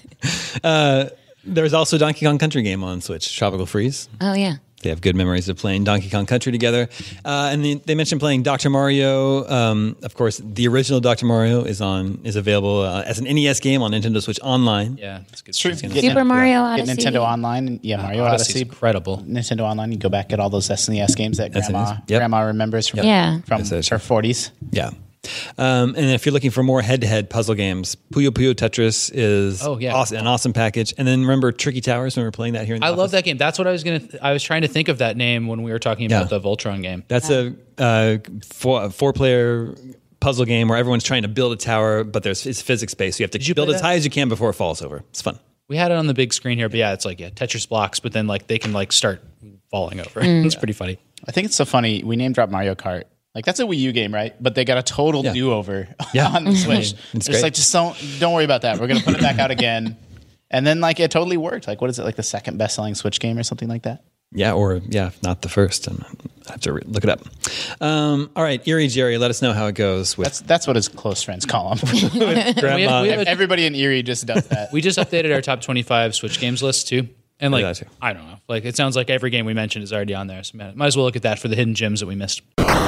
There's also Donkey Kong Country game on Switch, Tropical Freeze. Oh, yeah. They have good memories of playing Donkey Kong Country together. Uh, and they, they mentioned playing Doctor Mario. Um, of course, the original Doctor Mario is on is available uh, as an N E S game on Nintendo Switch Online. Yeah, it's good. True. stuff. Get Super Nin- Mario Get Odyssey. Nintendo Online. Yeah, Mario Odyssey's Odyssey. incredible. Nintendo Online. You go back at all those S N E S games that S N E S. grandma Yep. grandma remembers from, Yeah. from Yes, that's her right. forties. Yeah. Um, and if you're looking for more head-to-head puzzle games, Puyo Puyo Tetris is Oh, yeah. awesome, an awesome package. And then remember Tricky Towers when we were playing that here in the I office? love that game. That's what I was gonna. I was trying to think of that name when we were talking about Yeah. the Voltron game. That's a uh, four, four-player puzzle game where everyone's trying to build a tower, but there's it's physics based. So you have to you build play as that? high as you can before it falls over. It's fun. We had it on the big screen here, but yeah, it's like yeah, Tetris blocks, but then like they can like start falling over. It's pretty funny. I think it's so funny. We name dropped Mario Kart. Like that's a Wii U game, right? But they got a total Yeah. do-over Yeah. on the Switch. It's It's great. like just don't don't worry about that. We're gonna put it back out again. And then like it totally worked. Like what is it? Like the second best-selling Switch game or something like that? Yeah, or yeah, not the first. And I have to re- look it up. Um, all right, Erie Jerry, let us know how it goes with That's that's what his close friends call him. Grandma. We have, we, have a, Everybody in Erie just does that. we just updated our top twenty-five Switch games list too, and like Yeah, too. I don't know, like it sounds like every game we mentioned is already on there. So man, might as well look at that for the hidden gems that we missed.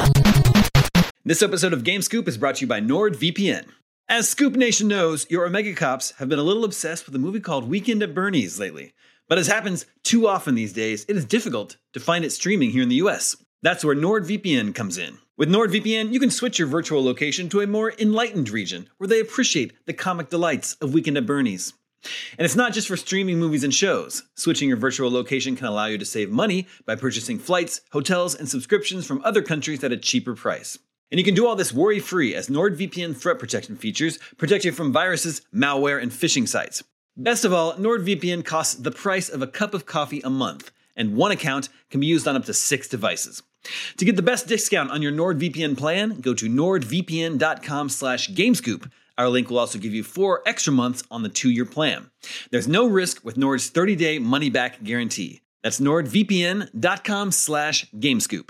This episode of Game Scoop is brought to you by NordVPN. As Scoop Nation knows, your Omega Cops have been a little obsessed with a movie called Weekend at Bernie's lately. But as happens too often these days, it is difficult to find it streaming here in the U S. That's where NordVPN comes in. With NordVPN, you can switch your virtual location to a more enlightened region where they appreciate the comic delights of Weekend at Bernie's. And it's not just for streaming movies and shows. Switching your virtual location can allow you to save money by purchasing flights, hotels, and subscriptions from other countries at a cheaper price. And you can do all this worry-free as NordVPN threat protection features protect you from viruses, malware, and phishing sites. Best of all, NordVPN costs the price of a cup of coffee a month, and one account can be used on up to six devices. To get the best discount on your NordVPN plan, go to nordvpn.com slash gamescoop. Our link will also give you four extra months on the two-year plan. There's no risk with Nord's thirty-day money-back guarantee. That's nordvpn.com slash gamescoop.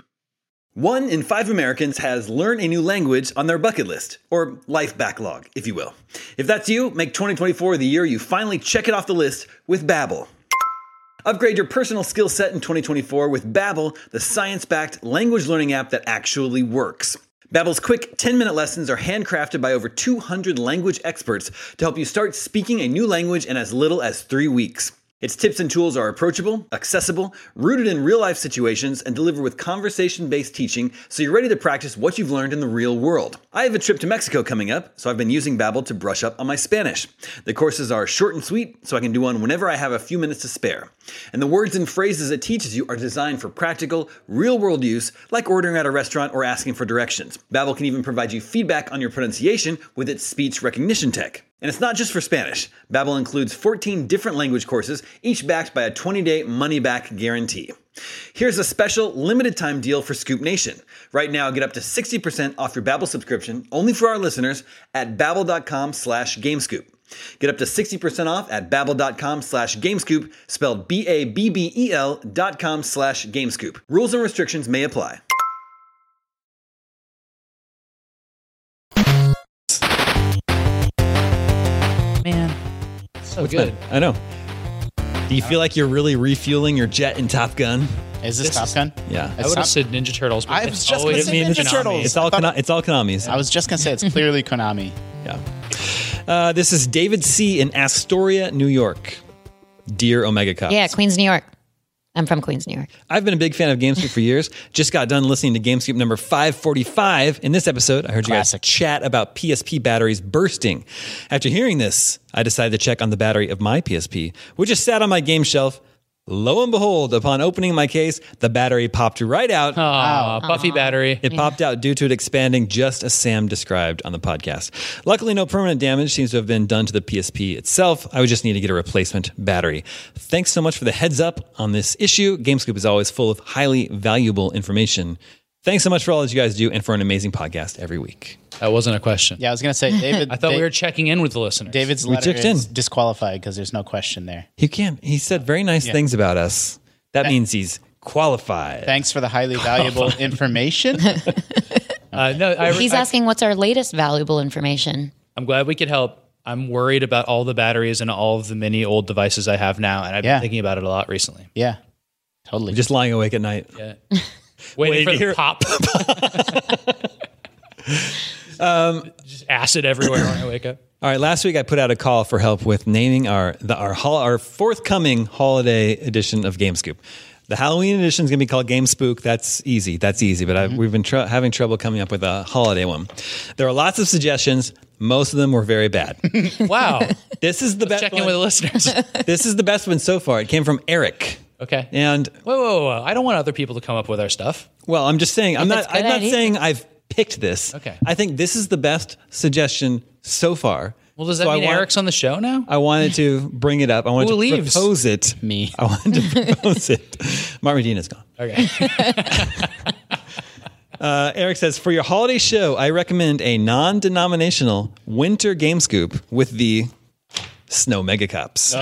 One in five Americans has learn a new language on their bucket list, or life backlog, if you will. If that's you, make twenty twenty-four the year you finally check it off the list with Babbel. Upgrade your personal skill set in twenty twenty-four with Babbel, the science-backed language learning app that actually works. Babbel's quick ten-minute lessons are handcrafted by over two hundred language experts to help you start speaking a new language in as little as three weeks. Its tips and tools are approachable, accessible, rooted in real-life situations, and delivered with conversation-based teaching so you're ready to practice what you've learned in the real world. I have a trip to Mexico coming up, so I've been using Babbel to brush up on my Spanish. The courses are short and sweet, so I can do one whenever I have a few minutes to spare. And the words and phrases it teaches you are designed for practical, real-world use, like ordering at a restaurant or asking for directions. Babbel can even provide you feedback on your pronunciation with its speech recognition tech. And it's not just for Spanish. Babbel includes fourteen different language courses, each backed by a twenty-day money-back guarantee. Here's a special limited-time deal for Scoop Nation. Right now, get up to sixty percent off your Babbel subscription, only for our listeners, at babbel.com slash gamescoop. Get up to sixty percent off at babbel.com slash gamescoop, spelled B A B B E L dot com slash gamescoop. Rules and restrictions may apply. Man, so What's good. that? I know. Do you feel like you're really refueling your jet in Top Gun? Is this, This Top is- Gun? Yeah. I would have said Ninja Turtles. But I it's was just always gonna say Ninja Konami. Turtles. It's all I thought- Kona- it's all Konami's. I was just gonna say it's clearly Konami. Yeah. Uh, this is David C. in Astoria, New York. Dear Omega Cops. Yeah, Queens, New York. I'm from Queens, New York. I've been a big fan of GameScoop for years. Just got done listening to GameScoop number five forty-five. In this episode, I heard Classic. you guys chat about P S P batteries bursting. After hearing this, I decided to check on the battery of my P S P, which just sat on my game shelf. Lo and behold, upon opening my case, the battery popped right out. Aw, Buffy battery. It popped out due to it expanding just as Sam described on the podcast. Luckily, no permanent damage seems to have been done to the P S P itself. I would just need to get a replacement battery. Thanks so much for the heads up on this issue. GameScoop is always full of highly valuable information. Thanks so much for all that you guys do and for an amazing podcast every week. That wasn't a question. Yeah, I was gonna say David. I thought Da- we were checking in with the listeners. David's We letter checked is in. disqualified because there's no question there. He can. He said very nice things about us. That means he's qualified. Thanks for the highly valuable information. Uh, no, I, He's I, asking what's our latest valuable information. I'm glad we could help. I'm worried about all the batteries and all of the many old devices I have now, and I've Yeah. been thinking about it a lot recently. Yeah, totally. Just lying awake at night. Yeah. Waiting Waiting for to the hear- pop. um, Just acid everywhere when I wake up. All right, last week I put out a call for help with naming our the, our hol- our forthcoming holiday edition of GameScoop. The Halloween edition is going to be called Game Spook. That's easy. That's easy. But I've, we've been tr- having trouble coming up with a holiday one. There are lots of suggestions. Most of them were very bad. Wow. This is the best Checking one. with the listeners. This is the best one so far. It came from Eric. Okay. And Whoa, whoa, whoa. I don't want other people to come up with our stuff. well, I'm just saying. I'm If not. it's a good I'm not idea. saying I've picked this. Okay. I think this is the best suggestion so far. Well, does that So I mean want- Eric's on the show now? I wanted to bring it up. I wanted Who to leaves? propose it. Me. I wanted to propose it. Mark Medina's gone. Okay. Uh, Eric says, for your holiday show, I recommend a non-denominational winter game scoop with the Snow Mega Cups.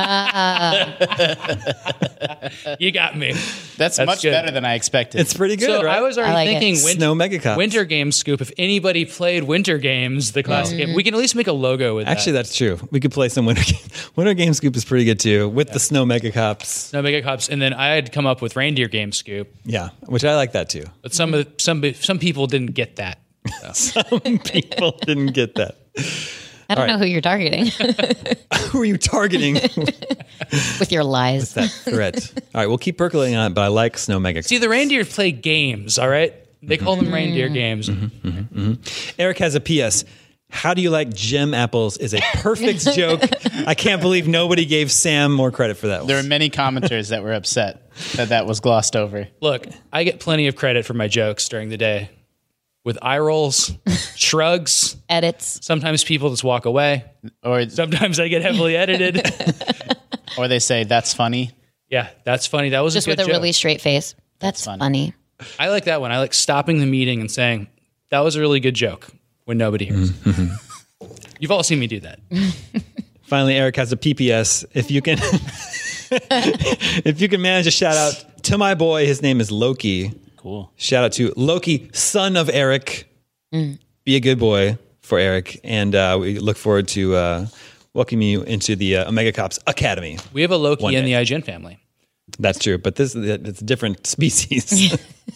You got me. That's, That's much good. better than I expected. It's pretty good, So right? I was already I like it. thinking win- Snow Mega Cups. Winter Game Scoop. If anybody played Winter Games, the classic game, we can at least make a logo with Actually, that. that's true. We could play some winter game. Winter game scoop is pretty good too, with the Snow Mega Cups. No Mega Cups. And then I had come up with Reindeer Game Scoop, Yeah, which I like that too. but some of some some people didn't get that. Some people didn't get that. I don't All right. know who you're targeting Who are you targeting with your lies. that threat? All right, we'll keep percolating on it, but I like Snow Mega Cups. See, the reindeer play games. All right, they call them reindeer games. Eric has a P S. How do you like gem apples is a perfect joke. I can't believe nobody gave Sam more credit for that one. there were many commenters that were upset that that was glossed over. Look, I get plenty of credit for my jokes during the day, with eye rolls, shrugs. Edits. Sometimes people just walk away. Or Sometimes I get heavily edited. or they say that's funny. Yeah, that's funny. That was Just a good with a joke. really straight face. That's, funny. funny. I like that one. I like stopping the meeting and saying, that was a really good joke when nobody hears. You've all seen me do that. Finally, Eric has a P P S. If you can, if you can manage a shout out to my boy, his name is Loki. Cool. Shout out to Loki, son of Eric. Be a good boy for Eric, and uh, we look forward to uh, welcoming you into the uh, Omega Cops Academy. We have a Loki One in day. the I G N family. That's true, but this it's a different species.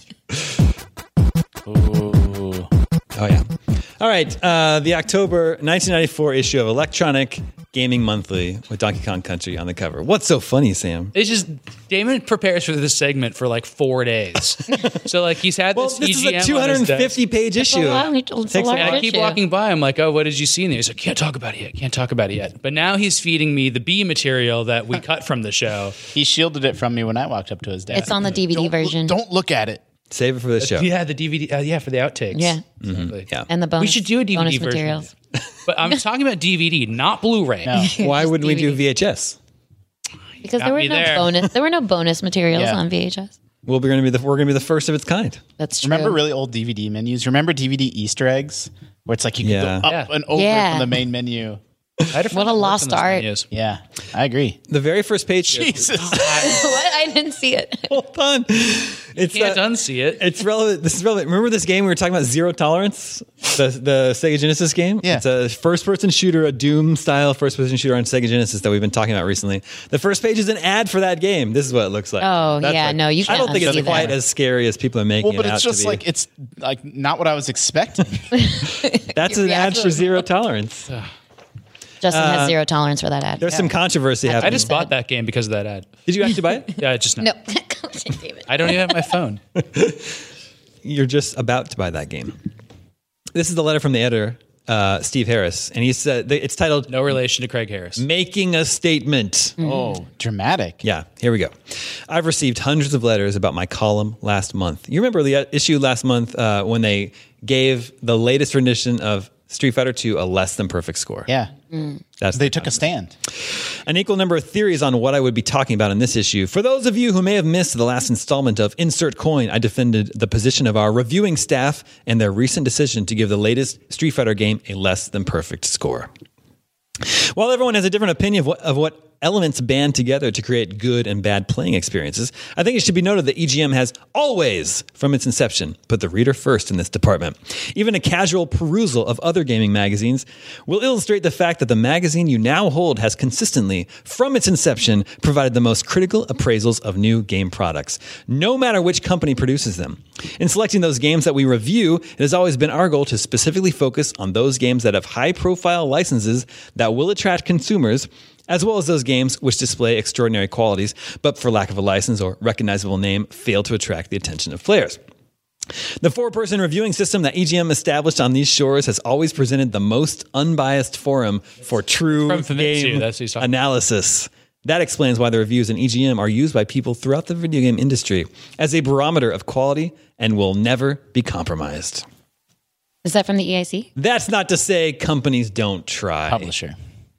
Ooh. Oh, yeah. All right. Uh, the October nineteen ninety-four issue of Electronic Gaming Monthly with Donkey Kong Country on the cover. What's so funny, Sam? It's just, Damon prepares for this segment for like four days. So like he's had Well, this, this is E G M a on two his hundred desk. fifty page issue. long- it's a Takes long a And I while. keep issue. walking by. I'm like, oh, what did you see in there? He's like, can't talk about it yet. Can't talk about it yet. But now he's feeding me the B material that we cut from the show. He shielded it from me when I walked up to his desk. It's on the D V D Don't- version. Don't look at it. Save it for the show. Yeah, the D V D. Uh, yeah, for the outtakes. Yeah. Exactly. Yeah. And the bonus. We should do a D V D bonus version. materials. But I'm talking about D V D, not Blu-ray. No. Why wouldn't we do D V D. V H S? Because Got there were me no there. bonus. There were no bonus materials Yeah. on V H S. Well, we're gonna be the we're gonna be the first of its kind. That's true. Remember really old D V D menus? Remember D V D Easter eggs? Where it's like you can Yeah. go up Yeah. and over Yeah. from the main menu. I had a friend What a that worked lost on those art. menus. Yeah, I agree. The very first page. Jesus. What? I didn't see it. Hold on. It's Can't uh, unsee it. It's relevant. This is relevant. Remember this game we were talking about, Zero Tolerance, the the Sega Genesis game? Yeah. It's a first-person shooter, a Doom style first-person shooter on Sega Genesis that we've been talking about recently. The first page is an ad for that game. This is what it looks like. Oh, That's yeah, like- no, you I don't can't think it's unsee quite that. as scary as people are making Well, but it out it's just to be. like it's like not what I was expecting. That's Your an ad reaction for was- Zero Tolerance. Justin has zero tolerance for that ad. There's some controversy happening. I just bought that game because of that ad. Did you actually buy it? Yeah, just No. not. David. I don't even have my phone. You're just about to buy that game. This is the letter from the editor, uh, Steve Harris, and he said it's titled No relation to Craig Harris. "Making a Statement." Oh, dramatic. Yeah, here we go. I've received hundreds of letters about my column last month. You remember the issue last month uh, when they gave the latest rendition of Street Fighter two a less than perfect score? Yeah. That's They took a stand. an equal number of theories on what I would be talking about in this issue. For those of you who may have missed the last installment of Insert Coin, I defended the position of our reviewing staff and their recent decision to give the latest Street Fighter game a less than perfect score. While everyone has a different opinion of what, of what elements band together to create good and bad playing experiences, I think it should be noted that E G M has always, from its inception, put the reader first in this department. Even a casual perusal of other gaming magazines will illustrate the fact that the magazine you now hold has consistently, from its inception, provided the most critical appraisals of new game products, no matter which company produces them. In selecting those games that we review, it has always been our goal to specifically focus on those games that have high-profile licenses that will attract consumers, as well as those games which display extraordinary qualities, but for lack of a license or recognizable name, fail to attract the attention of players. The four-person reviewing system that E G M established on these shores has always presented the most unbiased forum for true From Famitsu, game that's what he's talking analysis. That explains why the reviews in E G M are used by people throughout the video game industry as a barometer of quality and will never be compromised. Is that from the E I C? That's not to say companies don't try. Publisher.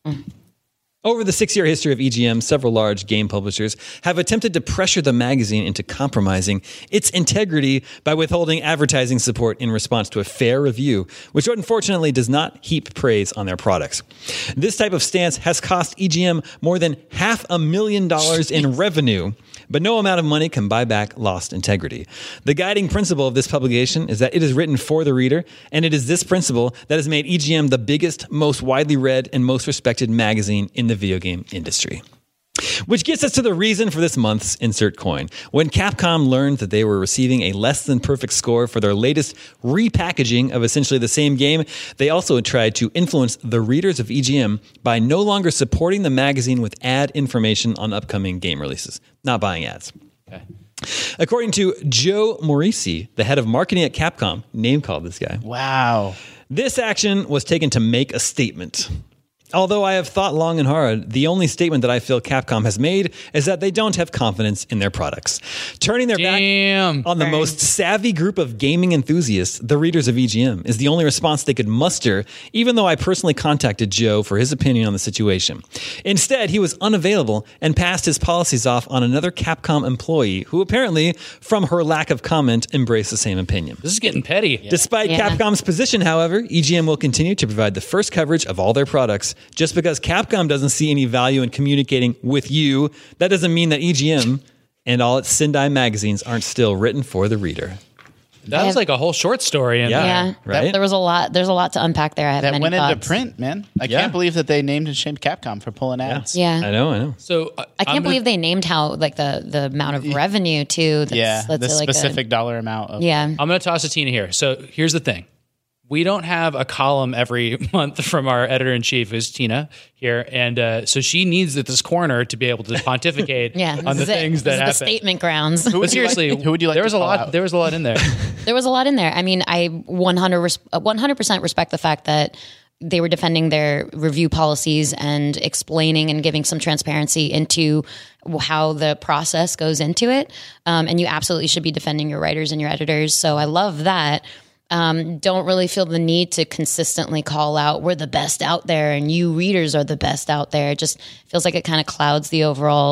Over the six-year history of E G M, several large game publishers have attempted to pressure the magazine into compromising its integrity by withholding advertising support in response to a fair review, which unfortunately does not heap praise on their products. This type of stance has cost E G M more than half a million dollars in revenue, but no amount of money can buy back lost integrity. The guiding principle of this publication is that it is written for the reader, and it is this principle that has made E G M the biggest, most widely read, and most respected magazine in the video game industry. Which gets us to the reason for this month's Insert Coin. When Capcom learned that they were receiving a less than perfect score for their latest repackaging of essentially the same game, they also tried to influence the readers of E G M by no longer supporting the magazine with ad information on upcoming game releases, not buying ads. Okay. According to Joe Morisi, the head of marketing at Capcom, name called this guy, Wow. this action was taken to make a statement. Although I have thought long and hard, the only statement that I feel Capcom has made is that they don't have confidence in their products. Turning their Damn. back on the most savvy group of gaming enthusiasts, the readers of E G M, is the only response they could muster, even though I personally contacted Joe for his opinion on the situation. Instead, he was unavailable and passed his policies off on another Capcom employee who apparently, from her lack of comment, embraced the same opinion. This is getting petty. Despite Yeah. Capcom's position, however, E G M will continue to provide the first coverage of all their products. Just because Capcom doesn't see any value in communicating with you, that doesn't mean that E G M and all its Sendai magazines aren't still written for the reader. That was like a whole short story. In Yeah. there. Yeah, right? There was a lot. There's a lot to unpack there. I have That many went thoughts. into print, man. I Yeah. can't believe that they named and shamed Capcom for pulling ads. Yeah, I know, I know. So uh, I can't I'm believe gonna, they named how like the the amount of revenue too. That's, Yeah, that's the like a- specific dollar amount of yeah, I'm going to toss a Tina here. So here's the thing. We don't have a column every month from our editor in chief, who's Tina here, and uh, so she needs this corner to be able to pontificate yeah. on the this is it. things This that is happen. the statement grounds. But seriously, who would you like There to was a call lot. out? There was a lot in there. There was a lot in there. I mean, I one hundred percent respect the fact that they were defending their review policies and explaining and giving some transparency into how the process goes into it. Um, and you absolutely should be defending your writers and your editors. So I love that. Um, don't really feel the need to consistently call out, we're the best out there and you readers are the best out there. It just feels like it kind of clouds the overall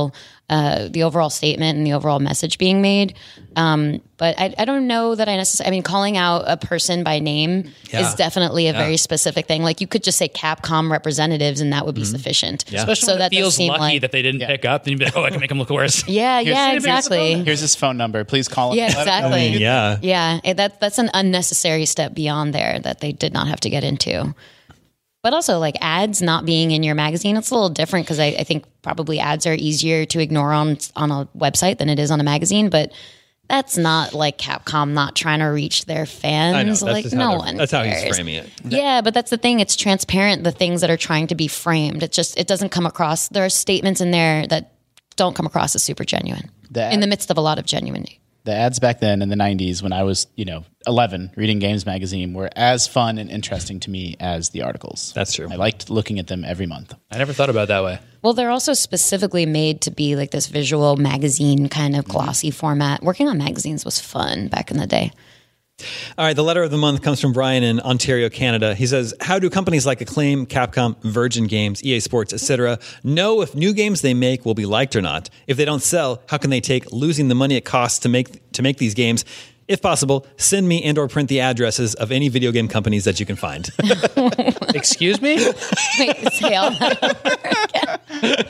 uh, the overall statement and the overall message being made. Um, but I, I don't know that I necessarily, I mean, calling out a person by name Yeah. is definitely a Yeah. very specific thing. Like you could just say Capcom representatives and that would be sufficient. Yeah. Especially So when that it does feels seem lucky like- that they didn't pick up, then you'd be like, oh, I can make them look worse. Yeah, yeah, Here's- exactly. Here's his phone number. Please call him. Yeah, Let him know exactly. when you- Yeah. Yeah, it, that that's an unnecessary step beyond there that they did not have to get into. But also, like ads not being in your magazine, it's a little different because I, I think probably ads are easier to ignore on on a website than it is on a magazine. But that's not like Capcom not trying to reach their fans. I know. That's Like just no how they're- one. That's how he's cares. framing it. Yeah, but that's the thing. It's transparent. The things that are trying to be framed. It just it doesn't come across. There are statements in there that don't come across as super genuine The- in the midst of a lot of genuinity. The ads back then in the nineties when I was, you know, eleven reading Games Magazine were as fun and interesting to me as the articles. That's true. I liked looking at them every month. I never thought about it that way. Well, they're also specifically made to be like this visual magazine kind of glossy format. Working on magazines was fun back in the day. All right, the letter of the month comes from Brian in Ontario, Canada. He says, how do companies like Acclaim, Capcom, Virgin Games, E A Sports, et cetera know if new games they make will be liked or not? If they don't sell, how can they take losing the money it costs to make to make these games? If possible, send me and or print the addresses of any video game companies that you can find. Excuse me? Wait, say all that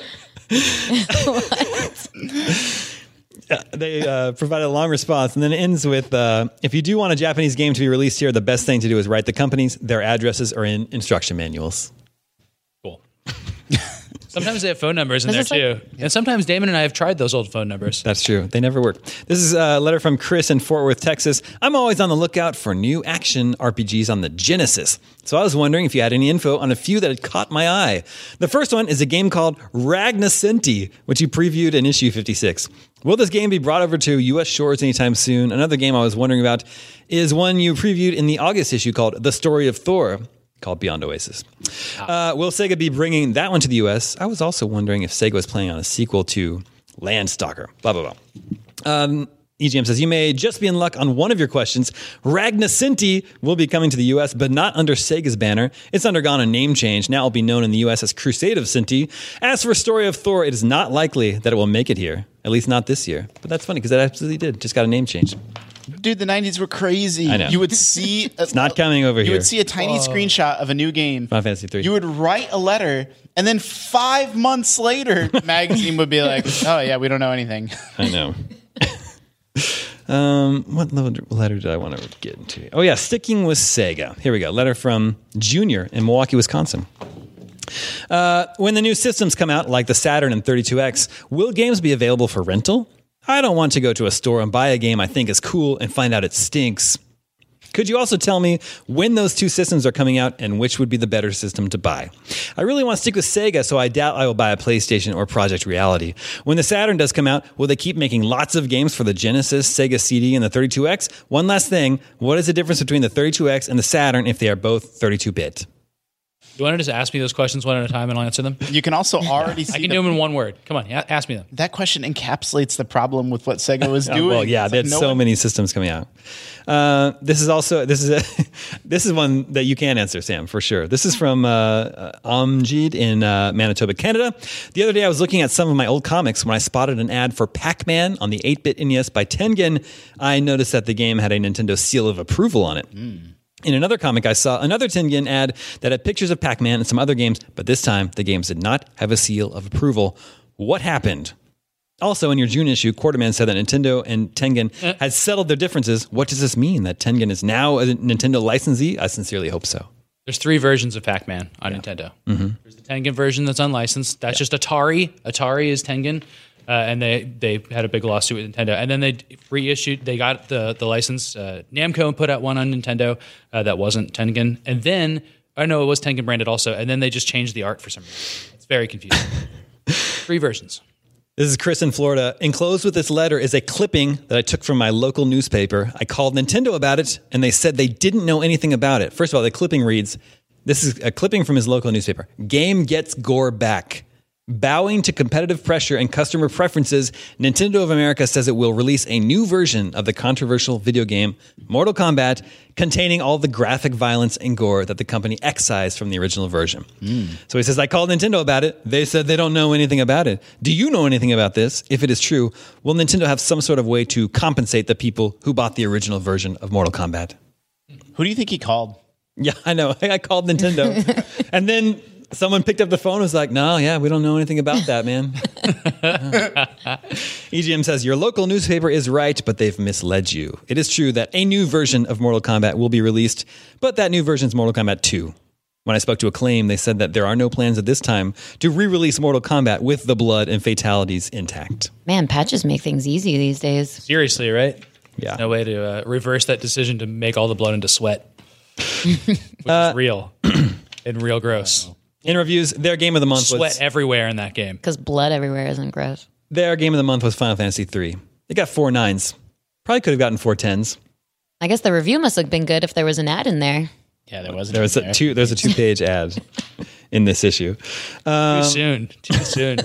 over again. They uh, provide a long response and then it ends with, uh, if you do want a Japanese game to be released here, the best thing to do is write the companies. Their addresses are in instruction manuals. Cool. Sometimes they have phone numbers in there This is too. And sometimes Damon and I have tried those old phone numbers. That's true. They never work. This is a letter from Chris in Fort Worth, Texas. I'm always on the lookout for new action R P Gs on the Genesis. So I was wondering if you had any info on a few that had caught my eye. The first one is a game called Ragnacinti, which you previewed in issue fifty-six. Will this game be brought over to U S shores anytime soon? Another game I was wondering about is one you previewed in the August issue called The Story of Thor, called Beyond Oasis. Uh, will Sega be bringing that one to the U S? I was also wondering if Sega was planning on a sequel to Landstalker. Blah, blah, blah. Um, E G M says, you may just be in luck on one of your questions. Ragnacinti will be coming to the U S, but not under Sega's banner. It's undergone a name change. Now it will be known in the U S as Crusade of Cinti. As for Story of Thor, it is not likely that it will make it here. At least not this year. But that's funny because it absolutely did. Just got a name change. Dude, the nineties were crazy. I know. You would see It's not coming over you here. would see a tiny screenshot of a new game. Final Fantasy three. You would write a letter, and then five months later, magazine would be like, "Oh yeah, we don't know anything." I know. um, what letter did I want to get into? Oh, yeah, sticking with Sega. Here we go. Letter from Junior in Milwaukee, Wisconsin. Uh, when the new systems come out, like the Saturn and thirty-two X, will games be available for rental? I don't want to go to a store and buy a game I think is cool and find out it stinks. Could you also tell me when those two systems are coming out and which would be the better system to buy? I really want to stick with Sega, so I doubt I will buy a PlayStation or Project Reality. When the Saturn does come out, will they keep making lots of games for the Genesis, Sega C D, and the thirty-two X? One last thing, what is the difference between the thirty-two X and the Saturn if they are both thirty-two bit? You want to just ask me those questions one at a time and I'll answer them? You can also already see I can the- do them in one word. Come on, yeah, ask me them. that question encapsulates the problem with what Sega was doing. Well, yeah, It's they like had no so one- many systems coming out. Uh, this is also this is a this is one that you can answer, Sam, for sure. This is from uh, uh, Amjid in uh, Manitoba, Canada. The other day, I was looking at some of my old comics when I spotted an ad for Pac-Man on the eight-bit N E S by Tengen. I noticed that the game had a Nintendo seal of approval on it. Mm. In another comic, I saw another Tengen ad that had pictures of Pac-Man and some other games, but this time the games did not have a seal of approval. What happened? Also, in your June issue, Quarterman said that Nintendo and Tengen Uh. had settled their differences. What does this mean? That Tengen is now a Nintendo licensee? I sincerely hope so. There's three versions of Pac-Man on Nintendo. Mm-hmm. There's the Tengen version that's unlicensed. That's just Atari. Atari is Tengen. Uh, and they, they had a big lawsuit with Nintendo. And then they reissued, they got the, the license. Uh, Namco put out one on Nintendo uh, that wasn't Tengen. And then, I know it was Tengen branded also. And then they just changed the art for some reason. It's very confusing. Three versions. This is Chris in Florida. Enclosed with this letter is a clipping that I took from my local newspaper. I called Nintendo about it, and they said they didn't know anything about it. First of all, the clipping reads, this is a clipping from his local newspaper. Game gets gore back. Bowing to competitive pressure and customer preferences, Nintendo of America says it will release a new version of the controversial video game Mortal Kombat containing all the graphic violence and gore that the company excised from the original version. Mm. So he says, I called Nintendo about it. They said they don't know anything about it. Do you know anything about this? If it is true, will Nintendo have some sort of way to compensate the people who bought the original version of Mortal Kombat? Who do you think he called? Yeah, I know. I called Nintendo. And then someone picked up the phone and was like, no, yeah, we don't know anything about that, man. E G M says, your local newspaper is right, but they've misled you. It is true that a new version of Mortal Kombat will be released, but that new version is Mortal Kombat two. When I spoke to Acclaim, they said that there are no plans at this time to re-release Mortal Kombat with the blood and fatalities intact. Man, patches make things easy these days. Seriously, right? Yeah. No way to uh, reverse that decision to make all the blood into sweat, which uh, is real and real gross. In reviews, their game of the month Sweat was everywhere in that game. Because blood everywhere isn't gross. Their game of the month was Final Fantasy three. It got four nines. Probably could have gotten four tens. I guess the review must have been good if there was an ad in there. Yeah, there was. There was a two. There's a two page ad in this issue. Um, Too soon. Too soon.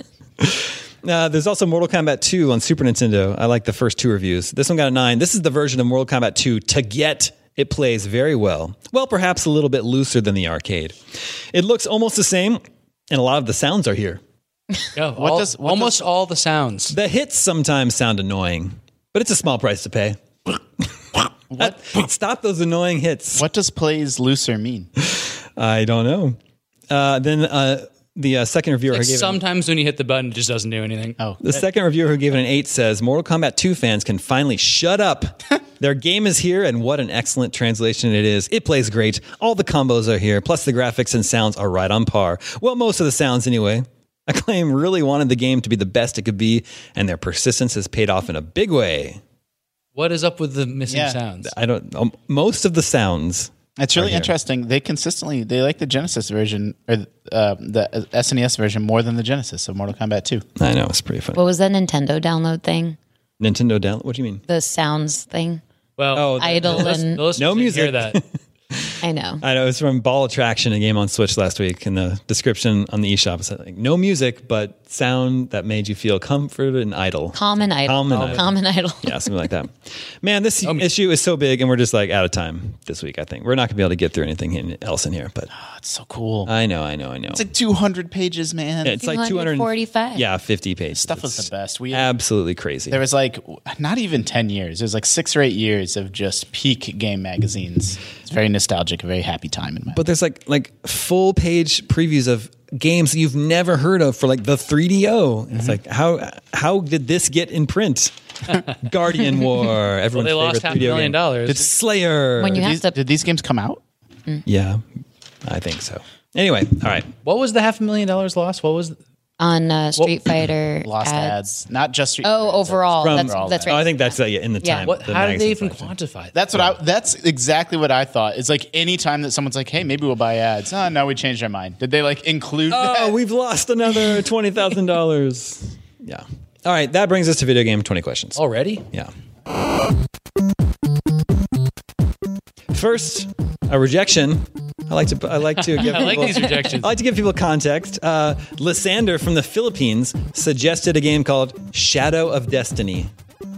uh, there's also Mortal Kombat two on Super Nintendo. I like the first two reviews. This one got a nine. This is the version of Mortal Kombat two to get. It plays very well. Well, perhaps a little bit looser than the arcade. It looks almost the same, and a lot of the sounds are here. Yeah, What all- does- what almost does- all the sounds. The hits sometimes sound annoying, but it's a small price to pay. What? Stop those annoying hits. What does plays looser mean? I don't know. Uh, then uh, the uh, second reviewer Like who gave it, sometimes when you hit the button, it just doesn't do anything. Oh, the second reviewer who gave it an eight says Mortal Kombat two fans can finally shut up. Their game is here, and what an excellent translation it is. It plays great. All the combos are here, plus the graphics and sounds are right on par. Well, most of the sounds anyway. Acclaim really wanted the game to be the best it could be, and their persistence has paid off in a big way. What is up with the missing Yeah. sounds? I don't. Um, most of the sounds. it's really here. interesting. They consistently they like the Genesis version or uh, the S N E S version more than the Genesis of Mortal Kombat two. I know it's pretty funny. What was that Nintendo download thing? Nintendo down. What do you mean? The sounds thing? Well, Oh, the- Idle the list- and the listeners No didn't music. Hear that. I know. I know it's from Ball Attraction, a game on Switch last week. In the description on the eShop, it said like, no music, but sound that made you feel comfort and idle. Common idol. Calm and idle. Common idol. Yeah, something like that. Man, this issue is so big, and we're just like out of time this week. I think we're not gonna be able to get through anything in- else in here. But Oh, it's so cool. I know, I know, I know. it's like two hundred pages, man. it's like two hundred forty-five. Yeah, fifty pages. Stuff was It's the best. We absolutely crazy. there was like not even ten years. It was like six or eight years of just peak game magazines. It's very nostalgic, a very happy time in my. But there's like like full page previews of games you've never heard of for like the three D O. It's like how how did this get in print? Guardian War, Well, everyone's they lost favorite half a three D O million game. dollars. It's Slayer. When you did, have these, to did these games come out? yeah, I think so. Anyway, all right. What was the half a million dollars lost? What was? on uh, Street Fighter Lost ads, not just Street Oh, Fighter, overall. From- that's, overall that's Oh, I right. think that's uh, yeah, in the Yeah. time. What? the How did they magazine even section. quantify that? That's what I. That's exactly what I thought. It's like any time that someone's like, "Hey, maybe we'll buy ads." Oh, no, we changed our mind. Did they like include? Oh, that? we've lost another twenty thousand dollars. Yeah. All right, that brings us to video game twenty questions. already. Yeah. First, a rejection. I like to. I like to give. I like people, these rejections. I like to give people context. Uh, Lysander from the Philippines suggested a game called Shadow of Destiny.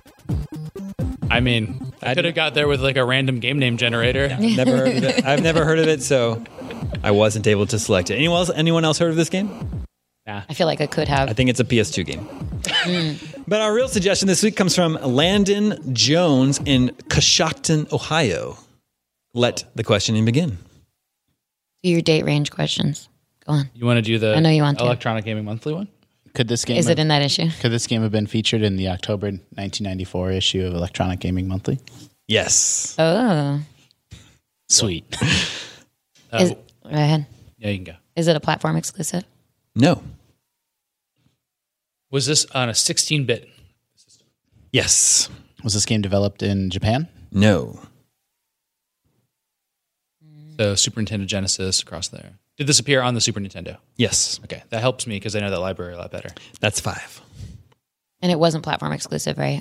I mean, I could have got there with like a random game name generator. Never heard of it. I've never heard of it, so I wasn't able to select it. Anyone else? Anyone else heard of this game? I feel like I could have. I think it's a P S two game. But our real suggestion this week comes from Landon Jones in Coshocton, Ohio. Let the questioning begin. Do your date range questions. Go on. You want to do the I know you want to. Electronic Gaming Monthly one? Could this game? Is have, it in that issue? Could this game have been featured in the October nineteen ninety-four issue of Electronic Gaming Monthly? Yes. Oh. Sweet. Uh, Is, go ahead. yeah, you can go. Is it a platform exclusive? No. Was this on a sixteen-bit? Yes. Was this game developed in Japan? No. So Super Nintendo, Genesis, across there. Did this appear on the Super Nintendo? Yes. Okay, that helps me because I know that library a lot better. That's five. And it wasn't platform exclusive, right?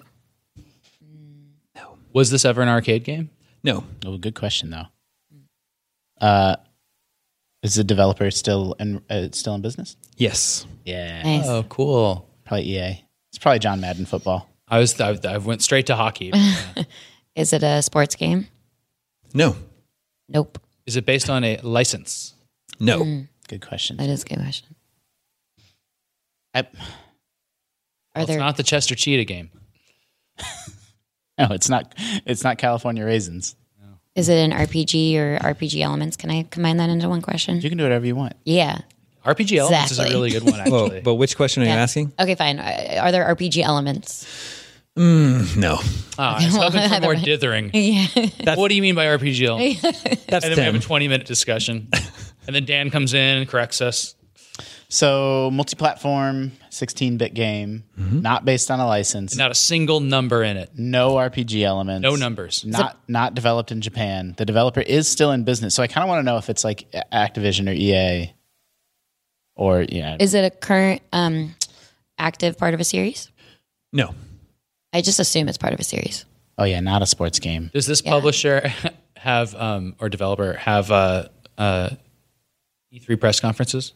Was this ever an arcade game? No. Oh, good question though. Uh, Is the developer still in uh, still in business? Yes. Yeah, Nice. Oh, cool. probably E A. It's probably John Madden football. I was I, I went straight to hockey. Is it a sports game? No. Nope. Is it based on a license? No. Good question. That is a good question. I, Are Well, it's there? not the Chester Cheetah game. no, it's not. It's not California Raisins. Is it an R P G or R P G elements? Can I combine that into one question? You can do whatever you want. Yeah. R P G Elements is a Exactly. really good one, Well, actually. but which question are you Yeah. asking? Okay, fine. Uh, Are there R P G elements? No. Ah, I was hoping for more dithering. Yeah. What do you mean by R P G Elements? That's And then we have a ten. twenty minute discussion. And then Dan comes in and corrects us. So multi-platform, sixteen-bit game, not based on a license. Not a single number in it. No R P G elements. No numbers. Not not developed in Japan. The developer is still in business. So I kind of want to know if it's like Activision or E A or yeah. Is it a current um, active part of a series? No. I just assume it's part of a series. Oh yeah, not a sports game. Does this Yeah. publisher have, um, or developer, have uh, uh, E three press conferences?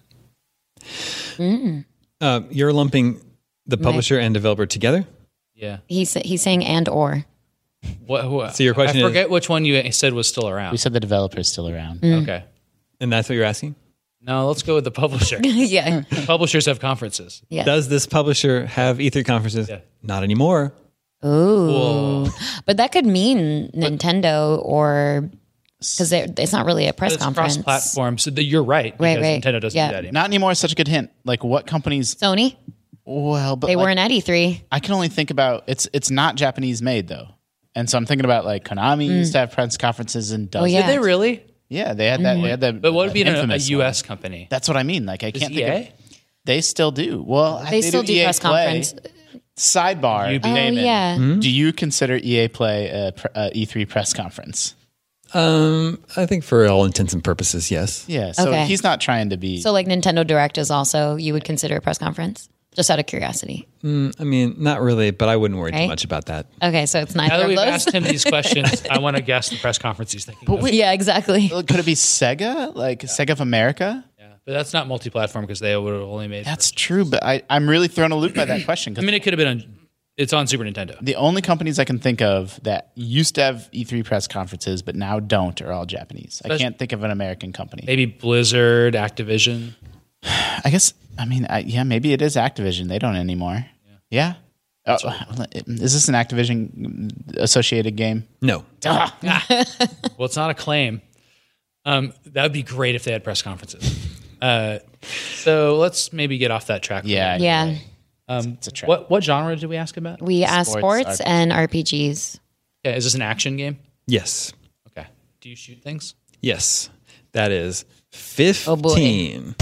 Uh, you're lumping the publisher and developer together? Yeah. He's he's saying and or. What, what, So your question I is- forget which one you said was still around. We said the developer is still around. Okay. And that's what you're asking? No, let's go with the publisher. yeah. Publishers have conferences. Yeah. Does this publisher have E three conferences? Yeah. Not anymore. Ooh. But that could mean Nintendo or because it's not really a press It's conference. cross-platform, so that you're right. Right, because right. Nintendo doesn't Yeah. do that anymore. Not anymore is such a good hint. Like what companies? Sony, Well, but they like, weren't at E three. I can only think about it's it's not Japanese made though, and so I'm thinking about like Konami used to have press conferences and does. Oh, yeah. Did they really? yeah, they had that. They had that. But what would be uh, a, a infamous U one. S company? That's what I mean. Like I can't E A? think of. They still do. Well, They still do E A press Play. conference. Sidebar. U B. Oh Damon, yeah. Do you consider E A Play a, pr- a E three press conference? Um, I think for all intents and purposes, yes. Yeah. So Okay. he's not trying to be. So like Nintendo Direct is also you would consider a press conference, just out of curiosity. I mean, not really, but I wouldn't worry too Right? much about that. Okay, so it's Now neither that of we've those. asked him these questions, I want to guess the press conference he's thinking of. yeah, exactly. Could it be Sega? Like Sega of America? Yeah. But that's not multi-platform because they would have only made. That's true, but I, I'm really thrown a loop by that question I because mean, it could have been on. It's on Super Nintendo. the only companies I can think of that used to have E three press conferences but now don't are all Japanese. I can't think of an American company. Maybe Blizzard, Activision. I guess, I mean, I, yeah, maybe it is Activision. They don't anymore. Yeah. Oh, is this an Activision associated game? No. Well, it's not a claim. Um, that would be great if they had press conferences. Uh, so let's maybe get off that track. Yeah. Yeah, Um, It's a trap. what what genre did we ask about? we asked Sports, sports R P G. and R P Gs. Yeah, is this an action game? Yes. Okay. Do you shoot things? Yes. That is Oh, boy. fifteen.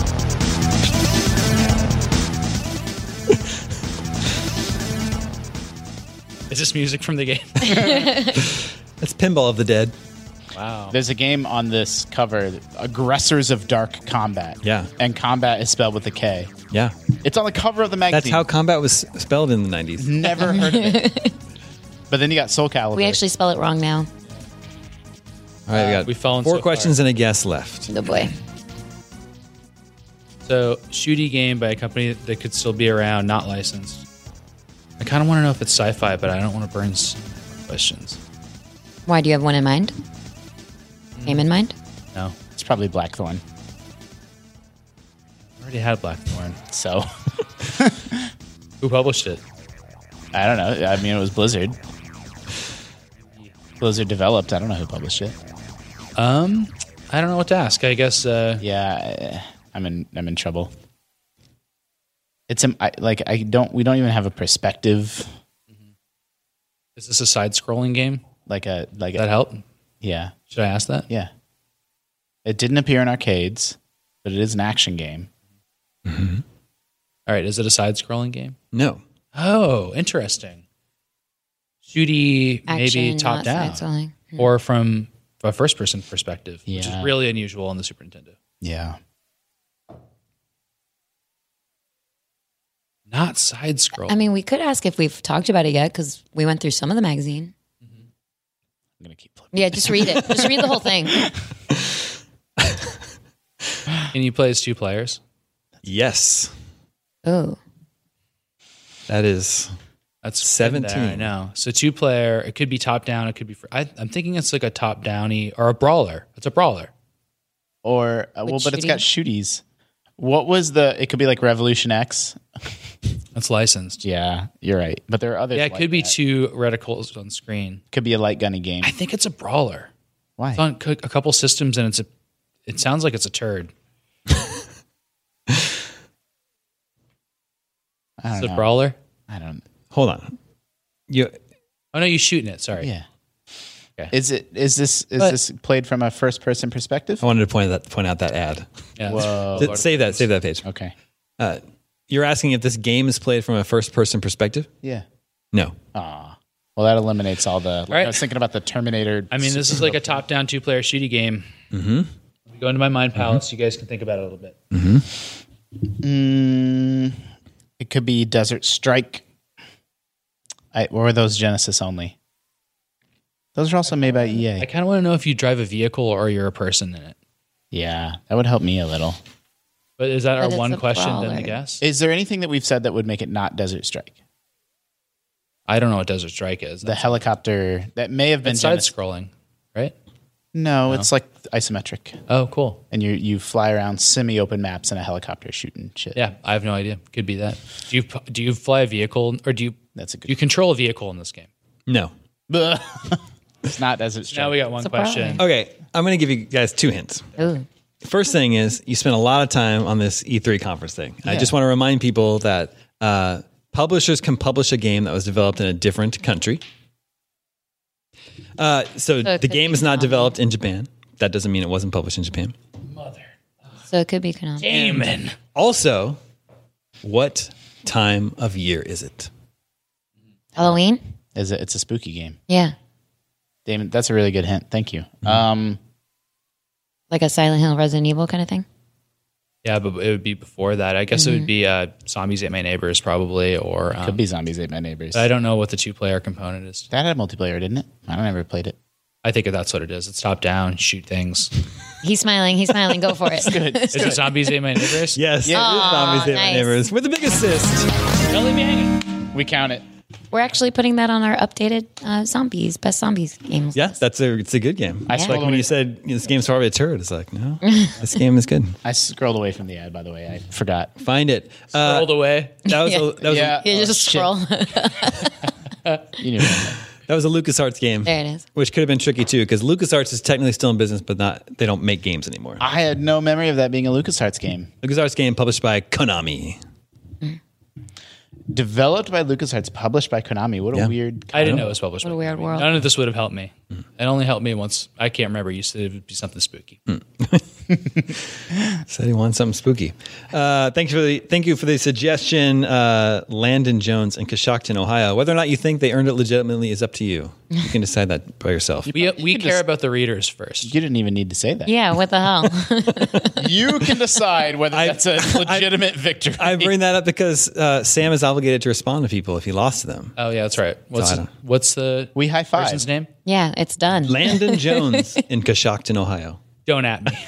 Is this music from the game? That's Pinball of the Dead. Wow. There's a game on this cover, Aggressors of Dark Combat. Yeah. And combat is spelled with a K. Yeah. It's on the cover of the magazine. That's how combat was spelled in the nineties. Never heard of it. But then you got Soul Calibur. We actually spell it wrong now. All right, we got we've fallen four so questions and a guess left. Oh boy. So, shooty game by a company that could still be around, not licensed. I kind of want to know if it's sci-fi, but I don't want to burn some questions. Why do you have one in mind? Game in mind? No, It's probably Blackthorn. I already had Blackthorn. So, Who published it? I don't know. I mean, it was Blizzard. Blizzard developed. I don't know who published it. Um, I don't know what to ask. I guess. Uh, Yeah, I- I'm in. I'm in trouble. It's um, I, like I don't. We don't even have a perspective. is this a side-scrolling game? Like a like Does that a help? yeah Should I ask that? yeah. It didn't appear in arcades, but it is an action game. All right. Is it a side-scrolling game? No. Oh, interesting. Shooty, Action, maybe not top down, side-scrolling. or from a first-person perspective, which is Yeah. really unusual on the Super Nintendo. Yeah. Not side-scrolling. I mean, we could ask if we've talked about it yet because we went through some of the magazine. I'm gonna keep flipping. Yeah, just read it. Just read the whole thing. Can you play as two players? Yes. Oh, That is That's seventeen. I know. So two player. It could be top down. It could be. For, I, I'm thinking it's like a top downy or a brawler. It's a brawler. Or uh, well, With but it's got shooties. What was the? It could be like Revolution X. That's licensed. Yeah, you're right. But there are others. Yeah, it like could be that. two reticles on screen. Could be a light gunny game. I think it's a brawler. Why? It's on c- a couple systems, and it's a. It sounds like it's a turd. I don't It's a know. brawler. I don't. Hold on. You Oh no, you shooting it. Sorry. Yeah. Okay. Is it? Is this? Is But- this played from a first person perspective? I wanted to point that point out that ad. Yeah. Whoa. Th- save that. Save that page. Okay. Uh, you're asking if this game is played from a first person perspective? Yeah. No. Ah. Well, that eliminates all the. Like, Right. I was thinking about the Terminator. I mean, this is like a top-down two-player shooty game. Mm-hmm. Go into my mind palace. You guys can think about it a little bit. Mm, it could be Desert Strike. I, or were those Genesis only? Those are also made by E A. I kind of want to know if you drive a vehicle or you're a person in it. Yeah, that would help me a little. But is that But our it's one a question? Then brawler. I guess Is there anything that we've said that would make it not Desert Strike? I don't know what Desert Strike is. The helicopter that may have been It's side Genesis. scrolling, right? No, it's like isometric, Oh, cool. and you you fly around semi-open maps in a helicopter shooting shit. Yeah, I have no idea. Could be that. Do you do you fly a vehicle or do you? That's a good. Do you control a vehicle in this game? No. It's not Desert Strike. Now we got one a brawler. question. Okay. I'm going to give you guys two hints. ooh. First thing is you spent a lot of time on this E three conference thing. I Yeah. just want to remind people that uh, publishers can publish a game that was developed in a different country. Uh, so it the could game be is not Konami. developed in Japan. That doesn't mean it wasn't published in Japan. Mother, So it could be Konami. Damon. Also, what time of year is it? Halloween. Is it? It's a spooky game. Yeah, Damon, that's a really good hint. Thank you. Um, like a Silent Hill, Resident Evil kind of thing. Yeah, but it would be before that. I guess it would be uh, Zombies Ate My Neighbors probably, or um, could be Zombies Ate My Neighbors. I don't know what the two-player component is. That had multiplayer, didn't it? I don't ever played it. I think that's what it is. It's top down, shoot things. He's smiling. He's smiling. Go for it. Is it Zombies Ate My Neighbors? Yes. Yeah. it is Zombies Ate My nice. Neighbors with a big assist. Don't leave me hanging. We count it. We're actually putting that on our updated uh, zombies, best zombies games. Yeah, that's a it's a good game. I It's scrolled like when away- you said this game's probably a turd. It's like no, this game is good. I scrolled away from the ad, by the way. I forgot. Find it. Uh, Rolled away. that was Yeah. a, that was Yeah. a, You Oh, just shit. scroll. You knew that. that was a LucasArts game. There it is. Which could have been tricky too, because LucasArts is technically still in business, but not they don't make games anymore. I had no memory of that being a LucasArts game. LucasArts game published by Konami. Developed by LucasArts, published by Konami. What a Yeah. weird. I didn't know it was published. What a by weird Konami. world. None of this would have helped me. It only helped me once. I can't remember. You said it would be something spooky. Said he wants something spooky. Uh, thank you for the thank you for the suggestion, uh, Landon Jones in Coshocton, Ohio. Whether or not you think they earned it legitimately is up to you. You can decide that by yourself. We we can care just- about the readers first. You didn't even need to say that. Yeah, what the hell? You can decide whether I- that's a legitimate victory. I bring that up because uh, Sam is obligated to respond to people if he lost to them. Oh yeah, that's right. What's I don't- what's the We high five. person's name? Yeah, it's done. Landon Jones in Coshocton, Ohio. Don't at me.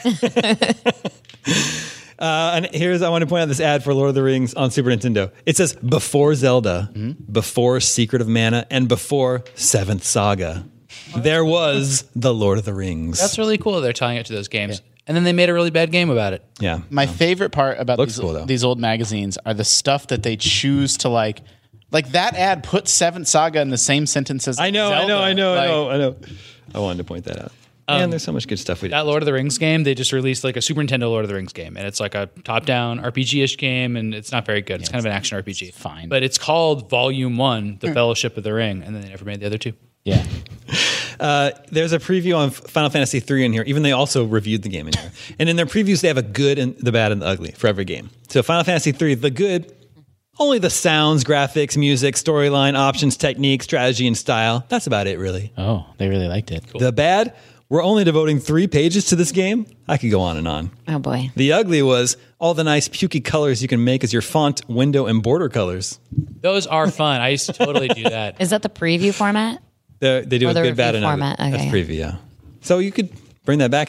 Uh, and here's I want to point out this ad for Lord of the Rings on Super Nintendo. It says before Zelda, before Secret of Mana, and before Seventh Saga. There was the Lord of the Rings. That's really cool. They're tying it to those games, and then they made a really bad game about it. yeah. My favorite part about Looks these, cool, though. these old magazines are the stuff that they choose to like. Like that ad put Seventh Saga in the same sentence as I know, I know, Zelda. I know, Like, I know, I know. I wanted to point that out. Man, there's so much good stuff we did. That Lord of the Rings game, they just released like a Super Nintendo Lord of the Rings game, and it's like a top-down R P G-ish game, and it's not very good. It's kind of an action R P G. fine. But it's called Volume One: The Fellowship of the Ring, and then they never made the other two. Yeah. Uh, there's a preview on Final Fantasy three in here. Even they also reviewed the game in here. And in their previews, they have a good and the bad and the ugly for every game. So Final Fantasy three, the good, only the sounds, graphics, music, storyline, options, technique, strategy, and style. That's about it, really. Oh, they really liked it. The bad, we're only devoting three pages to this game. I could go on and on. Oh boy. The ugly was all the nice pukey colors you can make as your font, window, and border colors. Those are fun. I used to totally do that. Is that the preview format? They they do Or a the good, bad, review and ugly. format. Okay. That's preview, yeah. So you could bring that back if you want.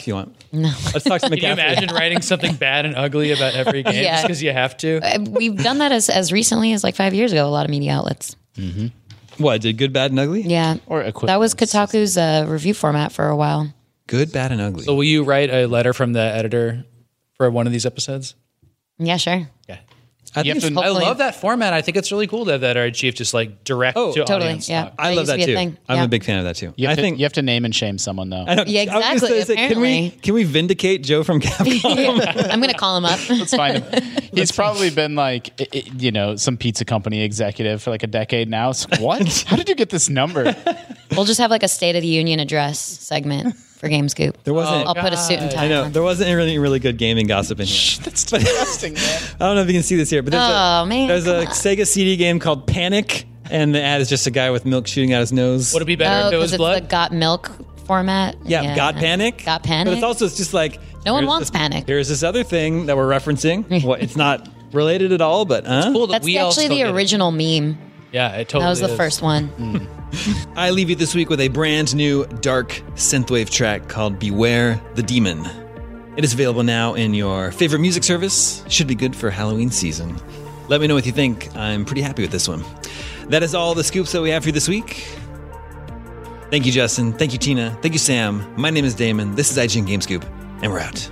No. Let's talk to Can you McCaffrey. imagine writing something bad and ugly about every game Yeah. just because you have to? Uh, We've done that as, as recently as like five years ago, a lot of media outlets. What, did Good, Bad, and Ugly? Yeah. Or equivalent. That was Kotaku's uh, review format for a while. Good, Bad, and Ugly. So will you write a letter from the editor for one of these episodes? Yeah, sure. Yeah. I You think have it's- to- I Hopefully. love that format. I think it's really cool to have that editor chief just like direct Oh, to Totally. audience Yeah. talk. I That love used to that be a too. thing. I'm Yeah. a big fan of that too. You have, I to, think you have to name and shame someone, though. I don't, Yeah, I was gonna exactly, say, can we apparently. can we vindicate Joe from Capcom? I'm going to call him up. Let's find him. He's probably been like, i- i- you know, some pizza company executive for like a decade now. It's like, what? How did you get this number? We'll just have like a State of the Union address segment for Game Scoop. There wasn't. I'll put a suit and tie I know on. there wasn't really really good gaming gossip in here. That's disgusting, man. I don't know if you can see this here, but there's Oh, a, man, there's a come on. Sega C D game called Panic, and the ad is just a guy with milk shooting out his nose. Would it be better Oh, if it because was it's blood? the Got Milk format. Yeah, Got Panic. Got Panic. But it's also it's just like No one here's wants this- Panic. Here's this other thing that we're referencing. What it's not related at all, but huh? cool that That's we all actually still the get it. original meme. Yeah, it totally That was the is. first one. I leave you this week with a brand new dark synthwave track called Beware the Demon. It is available now in your favorite music service. Should be good for Halloween season. Let me know what you think. I'm pretty happy with this one. That is all the scoops that we have for you this week. Thank you, Justin. Thank you, Tina. Thank you, Sam. My name is Damon. This is I G N Game Scoop, and we're out.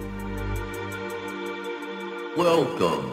Welcome.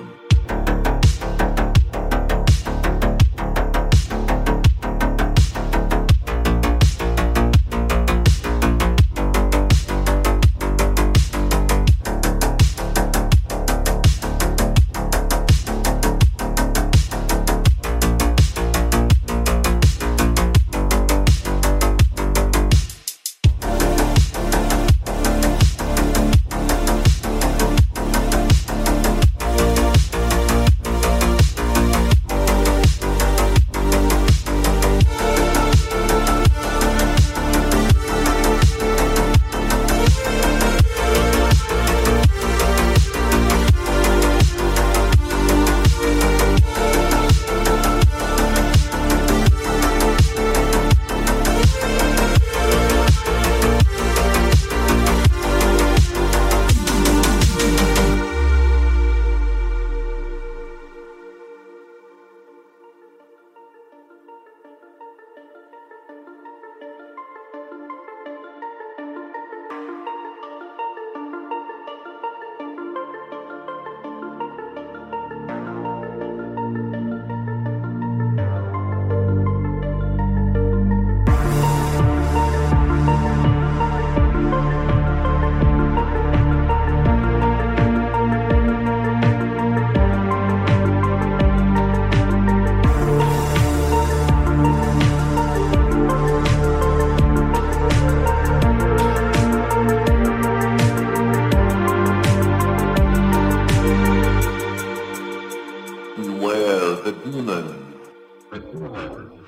Beware the demon.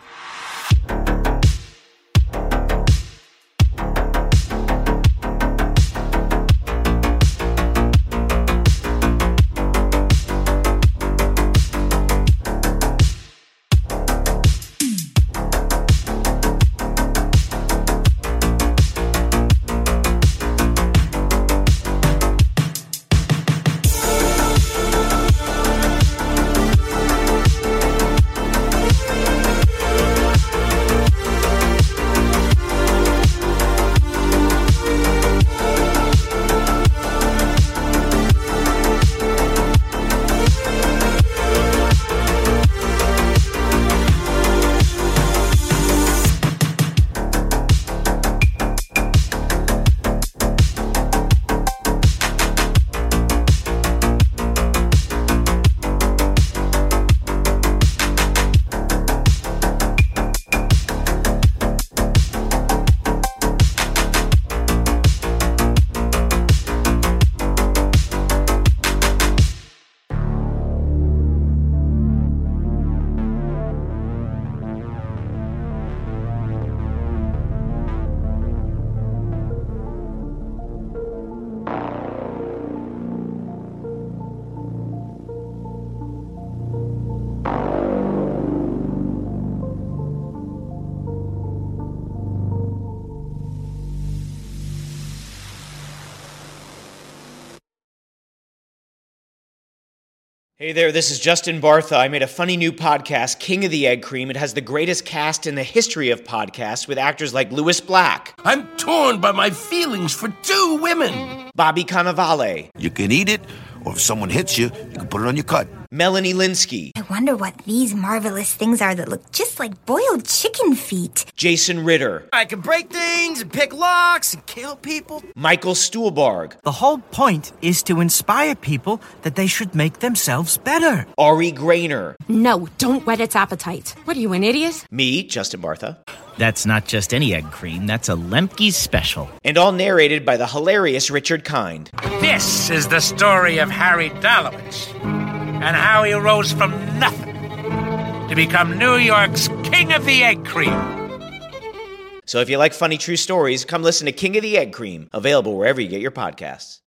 Hey there, this is Justin Bartha. I made a funny new podcast, King of the Egg Cream. It has the greatest cast in the history of podcasts with actors like Louis Black, I'm torn by my feelings for two women. Bobby Cannavale, You can eat it, or if someone hits you, you can put it on your cut. Melanie Linsky, I wonder what these marvelous things are that look just like boiled chicken feet. Jason Ritter, I can break things and pick locks and kill people. Michael Stuhlbarg, The whole point is to inspire people that they should make themselves better. Ari Grainer, No, don't whet its appetite. What are you, an idiot? me, Justin Bartha, That's not just any egg cream, that's a Lemke's special. and all narrated by the hilarious Richard Kind. This is the story of Harry Dalowitz and how he rose from nothing to become New York's King of the Egg Cream. So if you like funny true stories, come listen to King of the Egg Cream, available wherever you get your podcasts.